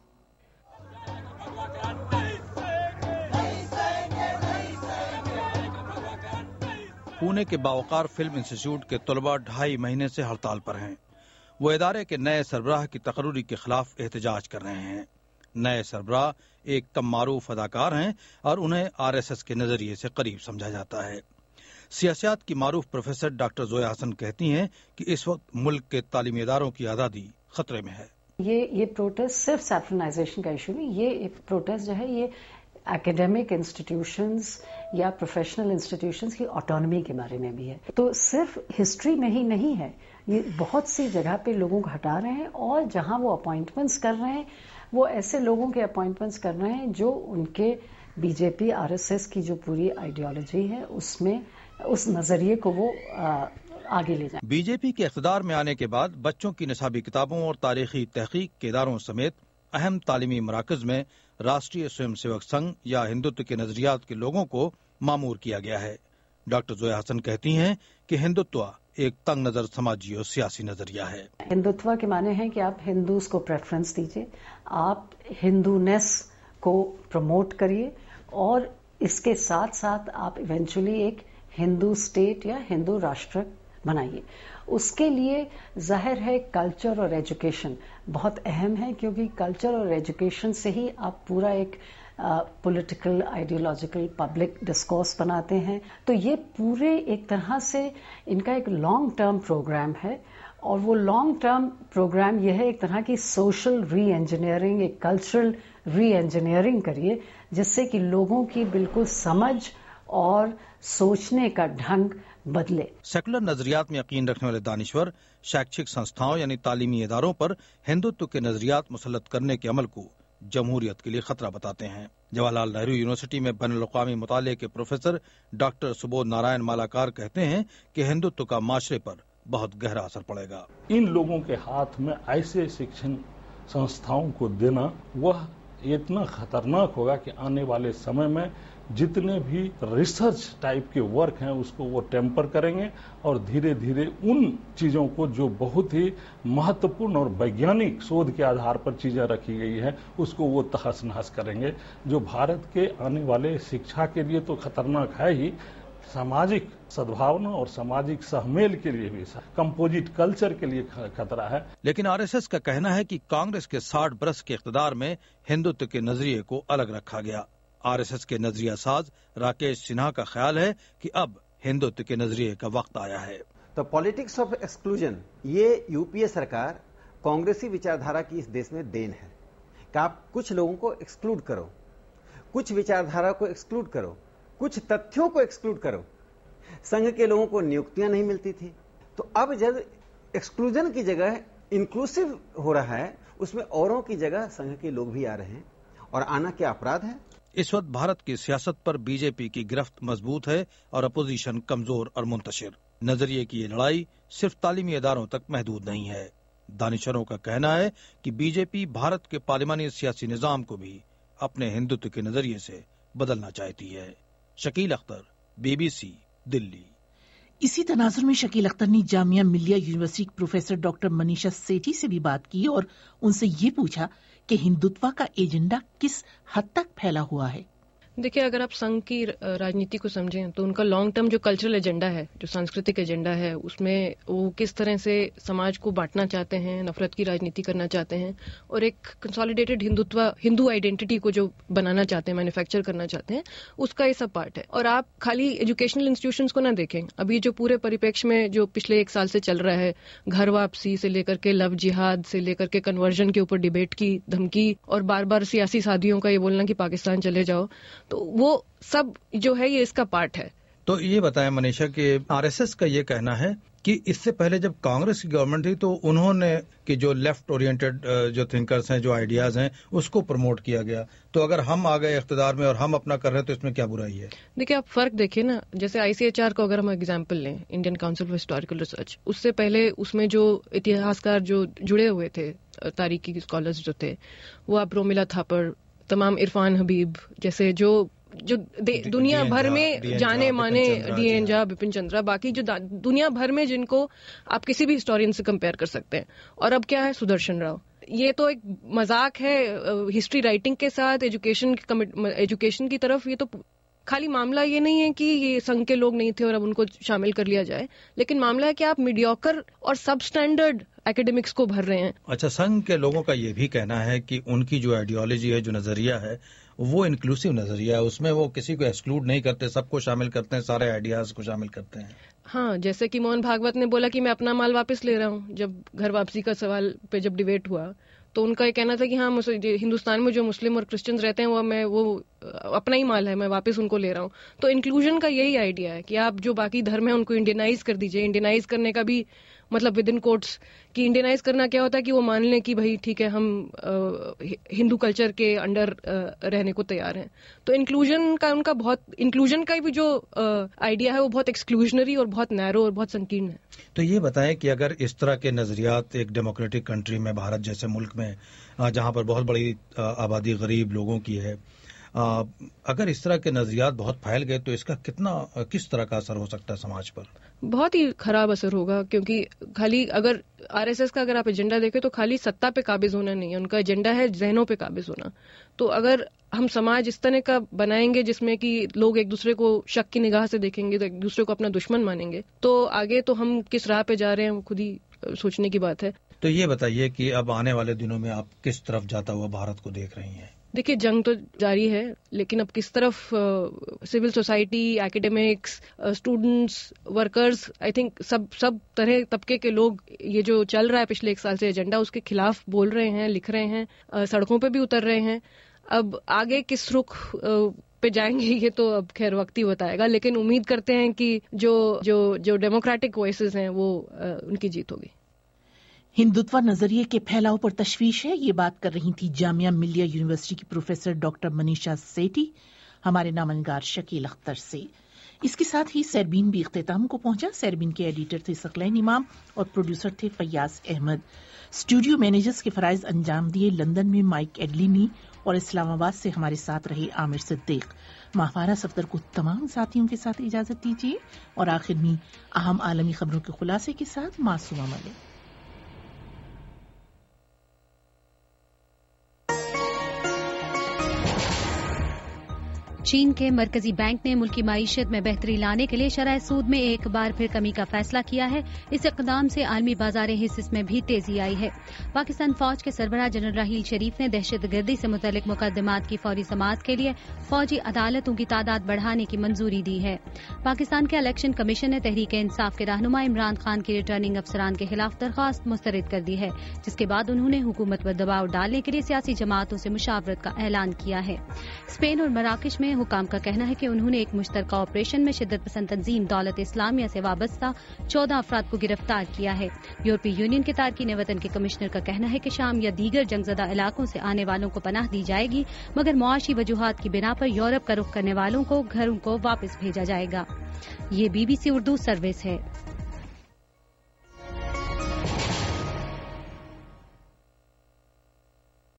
पुणे के बावकार फिल्म इंस्टीट्यूट के तलबा 2.5 महीने से हड़ताल पर हैं। वो इदारे के नए सरबराह की तकर्री के खिलाफ एहतजाज कर रहे हैं। नए सरबराह एक कम मारूफ अदाकार हैं और उन्हें RSS के नजरिए से करीब समझा जाता है। सियासत की मारूफ प्रोफेसर डॉक्टर जोया हसन कहती हैं कि इस वक्त मुल्क के तालीमी इदारों की आज़ादी खतरे में है। ये प्रोटेस्ट सिर्फ सैफ्रनाइजेशन का इशू नहीं, ये प्रोटेस्ट जो है ये एकेडमिक इंस्टीट्यूशंस या प्रोफेशनल इंस्टीट्यूशंस की ऑटोनॉमी के बारे में भी है। तो सिर्फ हिस्ट्री में ही नहीं है, ये बहुत सी जगह पे लोगों को हटा रहे हैं और जहां वो अपॉइंटमेंट्स कर रहे हैं वो ऐसे लोगों के अपॉइंटमेंट्स कर रहे हैं जो उनके BJP RSS की जो पूरी आइडियोलॉजी है उसमें उस नजरिए को वो आगे ले जाए। BJP के इख्तिदार में आने के बाद बच्चों की निसाबी किताबों और तारीखी तहकीक के इदारों समेत अहम तालीमी मराकज में राष्ट्रीय स्वयंसेवक संघ या हिंदुत्व के नजरियात के लोगों को मामूर किया गया है। डॉक्टर जोया हसन कहती हैं कि हिंदुत्व एक तंग नजर समाजी और सियासी नजरिया है। हिंदुत्व के माने हैं कि आप हिंदूज को प्रेफरेंस दीजिए, आप हिंदूनेस को प्रमोट करिए और इसके साथ साथ आप इवेंचुअली एक हिंदू स्टेट या हिंदू राष्ट्र बनाइए। उसके लिए जाहिर है कल्चर और एजुकेशन बहुत अहम है, क्योंकि कल्चर और एजुकेशन से ही आप पूरा एक पॉलिटिकल आइडियोलॉजिकल पब्लिक डिस्कोर्स बनाते हैं। तो ये पूरे एक तरह से इनका एक लॉन्ग टर्म प्रोग्राम है और वो लॉन्ग टर्म प्रोग्राम यह है एक तरह की सोशल री इंजीनियरिंग, एक कल्चरल री इंजीनियरिंग करिए जिससे कि लोगों की बिल्कुल समझ और सोचने का ढंग बदले। सेकुलर नजरियात में यकीन रखने वाले दानिश्वर शैक्षिक संस्थाओं यानी तालीमी इदारों पर हिंदुत्व के नजरियात मुसल्लत करने के अमल को जमहूरियत के लिए खतरा बताते हैं। जवाहरलाल नेहरू यूनिवर्सिटी में बैनुल-अक़वामी मुताले के प्रोफेसर डॉक्टर सुबोध नारायण मालाकार कहते हैं कि हिंदुत्व का माशरे पर बहुत गहरा असर पड़ेगा। इन लोगों के हाथ में ऐसे शिक्षण संस्थाओं को देना वह इतना खतरनाक होगा कि आने वाले समय में जितने भी रिसर्च टाइप के वर्क हैं उसको वो टेम्पर करेंगे और धीरे धीरे उन चीजों को जो बहुत ही महत्वपूर्ण और वैज्ञानिक शोध के आधार पर चीजें रखी गई है उसको वो तहस नहस करेंगे, जो भारत के आने वाले शिक्षा के लिए तो खतरनाक है ही, सामाजिक सद्भावना और सामाजिक सहमेल के लिए भी, कंपोजिट कल्चर के लिए खतरा है। लेकिन आरएसएस का कहना है कि कांग्रेस के 60 बरस के इख्तिदार में हिंदुत्व के नजरिए को अलग रखा गया। आरएसएस के नजरिया साज राकेश सिन्हा का ख्याल है कि अब हिंदुत्व के नजरिए का वक्त आया है। तो पॉलिटिक्स ऑफ एक्सक्लूजन, ये यूपीए सरकार कांग्रेसी विचारधारा की इस देश में देन है कि आप कुछ लोगों को एक्सक्लूड करो, कुछ विचारधारा को एक्सक्लूड करो, कुछ तथ्यों को एक्सक्लूड करो। संघ के लोगों को नियुक्तियां नहीं मिलती थी, तो अब जब एक्सक्लूजन की जगह इंक्लूसिव हो रहा है, उसमें औरों की जगह संघ के लोग भी आ रहे हैं, और आना क्या अपराध है? इस वक्त भारत की सियासत पर बीजेपी की गिरफ्त मजबूत है और अपोजिशन कमजोर और मुंतशिर। नजरिए की ये लड़ाई सिर्फ तालीमी इदारों तक महदूद नहीं है। दानिशरों का कहना है कि बीजेपी भारत के पार्लिमानी सियासी निजाम को भी अपने हिंदुत्व के नजरिए से बदलना चाहती है। शकील अख्तर, BBC, दिल्ली। इसी तनाजुर में शकील अख्तर ने जामिया मिलिया यूनिवर्सिटी के प्रोफेसर डॉक्टर मनीषा सेठी से भी बात की और उनसे ये पूछा कि हिंदुत्व का एजेंडा किस हद तक फैला हुआ है। देखिए, अगर आप संघ की राजनीति को समझें तो उनका लॉन्ग टर्म जो कल्चरल एजेंडा है, जो सांस्कृतिक एजेंडा है, उसमें वो किस तरह से समाज को बांटना चाहते हैं, नफरत की राजनीति करना चाहते हैं और एक कंसोलिडेटेड हिंदू आइडेंटिटी को जो बनाना चाहते हैं, मैन्युफैक्चर करना चाहते हैं, उसका ये सब पार्ट है। और आप खाली एजुकेशनल इंस्टीट्यूशंस को ना देखें, अभी जो पूरे परिप्रेक्ष्य में जो पिछले 1 साल से चल रहा है, घर वापसी से लेकर के लव जिहाद से लेकर के कन्वर्जन के ऊपर डिबेट की धमकी और बार बार सियासी साथियों का ये बोलना कि पाकिस्तान चले जाओ, तो वो सब जो है ये इसका पार्ट है। तो ये बताएं मनीषा कि आरएसएस का ये कहना है कि इससे पहले जब कांग्रेस की गवर्नमेंट थी तो उन्होंने कि जो लेफ्ट ओरिएंटेड जो थिंकर्स हैं, जो आइडियाज हैं, उसको प्रमोट किया गया। तो अगर हम आ गए इख्तिदार में और हम अपना कर रहे हैं तो इसमें क्या बुराई है? देखिए, आप फर्क देखिए ना, जैसे ICHR को अगर हम एग्जाम्पल लें, Indian Council for Historical Research, उससे पहले उसमें जो इतिहासकार जो जुड़े हुए थे, तारीखी स्कॉलर्स जो थे, वो आप रोमिला थापर, तमाम इरफान हबीब जैसे जो दुनिया भर में जाने माने, DN झा, बिपिन चंद्रा, बाकी जो दुनिया भर में जिनको आप किसी भी हिस्टोरियन से कंपेयर कर सकते हैं। और अब क्या है, सुदर्शन राव। ये तो एक मजाक है हिस्ट्री राइटिंग के साथ एजुकेशन की तरफ। ये तो खाली मामला ये नहीं है कि ये संघ के लोग नहीं थे और अब उनको शामिल कर लिया जाए, लेकिन मामला है कि आप मीडियोकर और सब स्टैंडर्ड एकेडमिक्स को भर रहे हैं। अच्छा, संघ के लोगों का ये भी कहना है कि उनकी जो आइडियोलॉजी है, जो नजरिया है, वो इंक्लूसिव नजरिया है, उसमें वो किसी को एक्सक्लूड नहीं करते, सबको शामिल करते हैं, सारे आइडियाज को शामिल करते हैं। हाँ, जैसे कि मोहन भागवत ने बोला कि मैं अपना माल वापस ले रहा हूँ, जब घर वापसी का सवाल पे जब डिबेट हुआ तो उनका ये कहना था कि हाँ, हिंदुस्तान में जो मुस्लिम और क्रिश्चियंस रहते हैं वो अपना ही माल है, मैं वापस उनको ले रहा हूँ। तो इंक्लूजन का यही आइडिया है कि आप जो बाकी धर्म है उनको इंडियनाइज कर दीजिए। इंडियनाइज करने का भी मतलब विद इन कोट्स कि इंडियनाइज करना क्या होता है कि वो मान लें कि भाई ठीक है, हम हिंदू कल्चर के अंडर रहने को तैयार हैं। तो इंक्लूजन का भी जो आइडिया है वो बहुत एक्सक्लूजनरी और बहुत नैरो और बहुत संकीर्ण है। तो ये बताएं कि अगर इस तरह के नजरियात एक डेमोक्रेटिक कंट्री में, भारत जैसे मुल्क में जहां पर बहुत बड़ी आबादी गरीब लोगों की है, अगर इस तरह के नजरियात बहुत फैल गए तो इसका किस तरह का असर हो सकता है समाज पर? बहुत ही खराब असर होगा, क्योंकि खाली अगर आरएसएस का अगर आप एजेंडा देखें तो खाली सत्ता पे काबिज होना नहीं है, उनका एजेंडा है जहनों पे काबिज होना। तो अगर हम समाज इस तरह का बनाएंगे जिसमें कि लोग एक दूसरे को शक की निगाह से देखेंगे, तो एक दूसरे को अपना दुश्मन मानेंगे, तो आगे तो हम किस राह पे जा रहे हैं वो खुद ही सोचने की बात है। तो ये बताइए कि अब आने वाले दिनों में आप किस तरफ जाता हुआ भारत को देख रही हैं? देखिए, जंग तो जारी है, लेकिन अब किस तरफ civil society, academics, students, workers, I think सब तरह तबके के लोग ये जो चल रहा है पिछले 1 साल से एजेंडा, उसके खिलाफ बोल रहे हैं, लिख रहे हैं, सड़कों पे भी उतर रहे हैं। अब आगे किस रुख पे जाएंगे ये तो अब खैर वक्त ही बताएगा, लेकिन उम्मीद करते हैं कि जो डेमोक्रेटिक वॉइसेस हैं वो उनकी जीत होगी। हिंदुत्व नजरिए के फैलाव पर तशवीश है, ये बात कर रही थी जामिया मिलिया यूनिवर्सिटी की प्रोफेसर डॉक्टर मनीषा सेठी हमारे नामनगार शकील अख्तर से। इसके साथ ही सैरबीन भी इख्तिताम को पहुंचा। सैरबीन के एडिटर थे सकलैन इमाम और प्रोड्यूसर थे फैयाज अहमद। स्टूडियो मैनेजर्स के फराइज अंजाम दिए लंदन में माइक एडलिनी और इस्लामाबाद से हमारे साथ रहे आमिर सिद्दीक। माहवारा सफदर को तमाम साथियों के साथ इजाजत दीजिए और आखिर में अहम आलमी खबरों के खुलासे के साथ मासूमा मलिक। چین کے مرکزی بینک نے ملکی معیشت میں بہتری لانے کے لیے شرح سود میں ایک بار پھر کمی کا فیصلہ کیا ہے۔ اس اقدام سے عالمی بازار حصص میں بھی تیزی آئی ہے۔ پاکستان فوج کے سربراہ جنرل راحیل شریف نے دہشت گردی سے متعلق مقدمات کی فوری سماعت کے لیے فوجی عدالتوں کی تعداد بڑھانے کی منظوری دی ہے۔ پاکستان کے الیکشن کمیشن نے تحریک انصاف کے رہنما عمران خان کی ریٹرننگ افسران کے خلاف درخواست مسترد کر دی ہے، جس کے بعد انہوں نے حکومت پر دباؤ ڈالنے کے لیے سیاسی جماعتوں سے مشاورت کا اعلان کیا ہے۔ اسپین اور مراکش میں حکام کا کہنا ہے کہ انہوں نے ایک مشترکہ آپریشن میں شدت پسند تنظیم دولت اسلامیہ سے وابستہ 14 افراد کو گرفتار کیا ہے۔ یورپی یونین کے تارکین وطن کے کمشنر کا کہنا ہے کہ شام یا دیگر جنگ زدہ علاقوں سے آنے والوں کو پناہ دی جائے گی، مگر معاشی وجوہات کی بنا پر یورپ کا رخ کرنے والوں کو گھروں کو واپس بھیجا جائے گا۔ یہ BBC اردو سروس ہے۔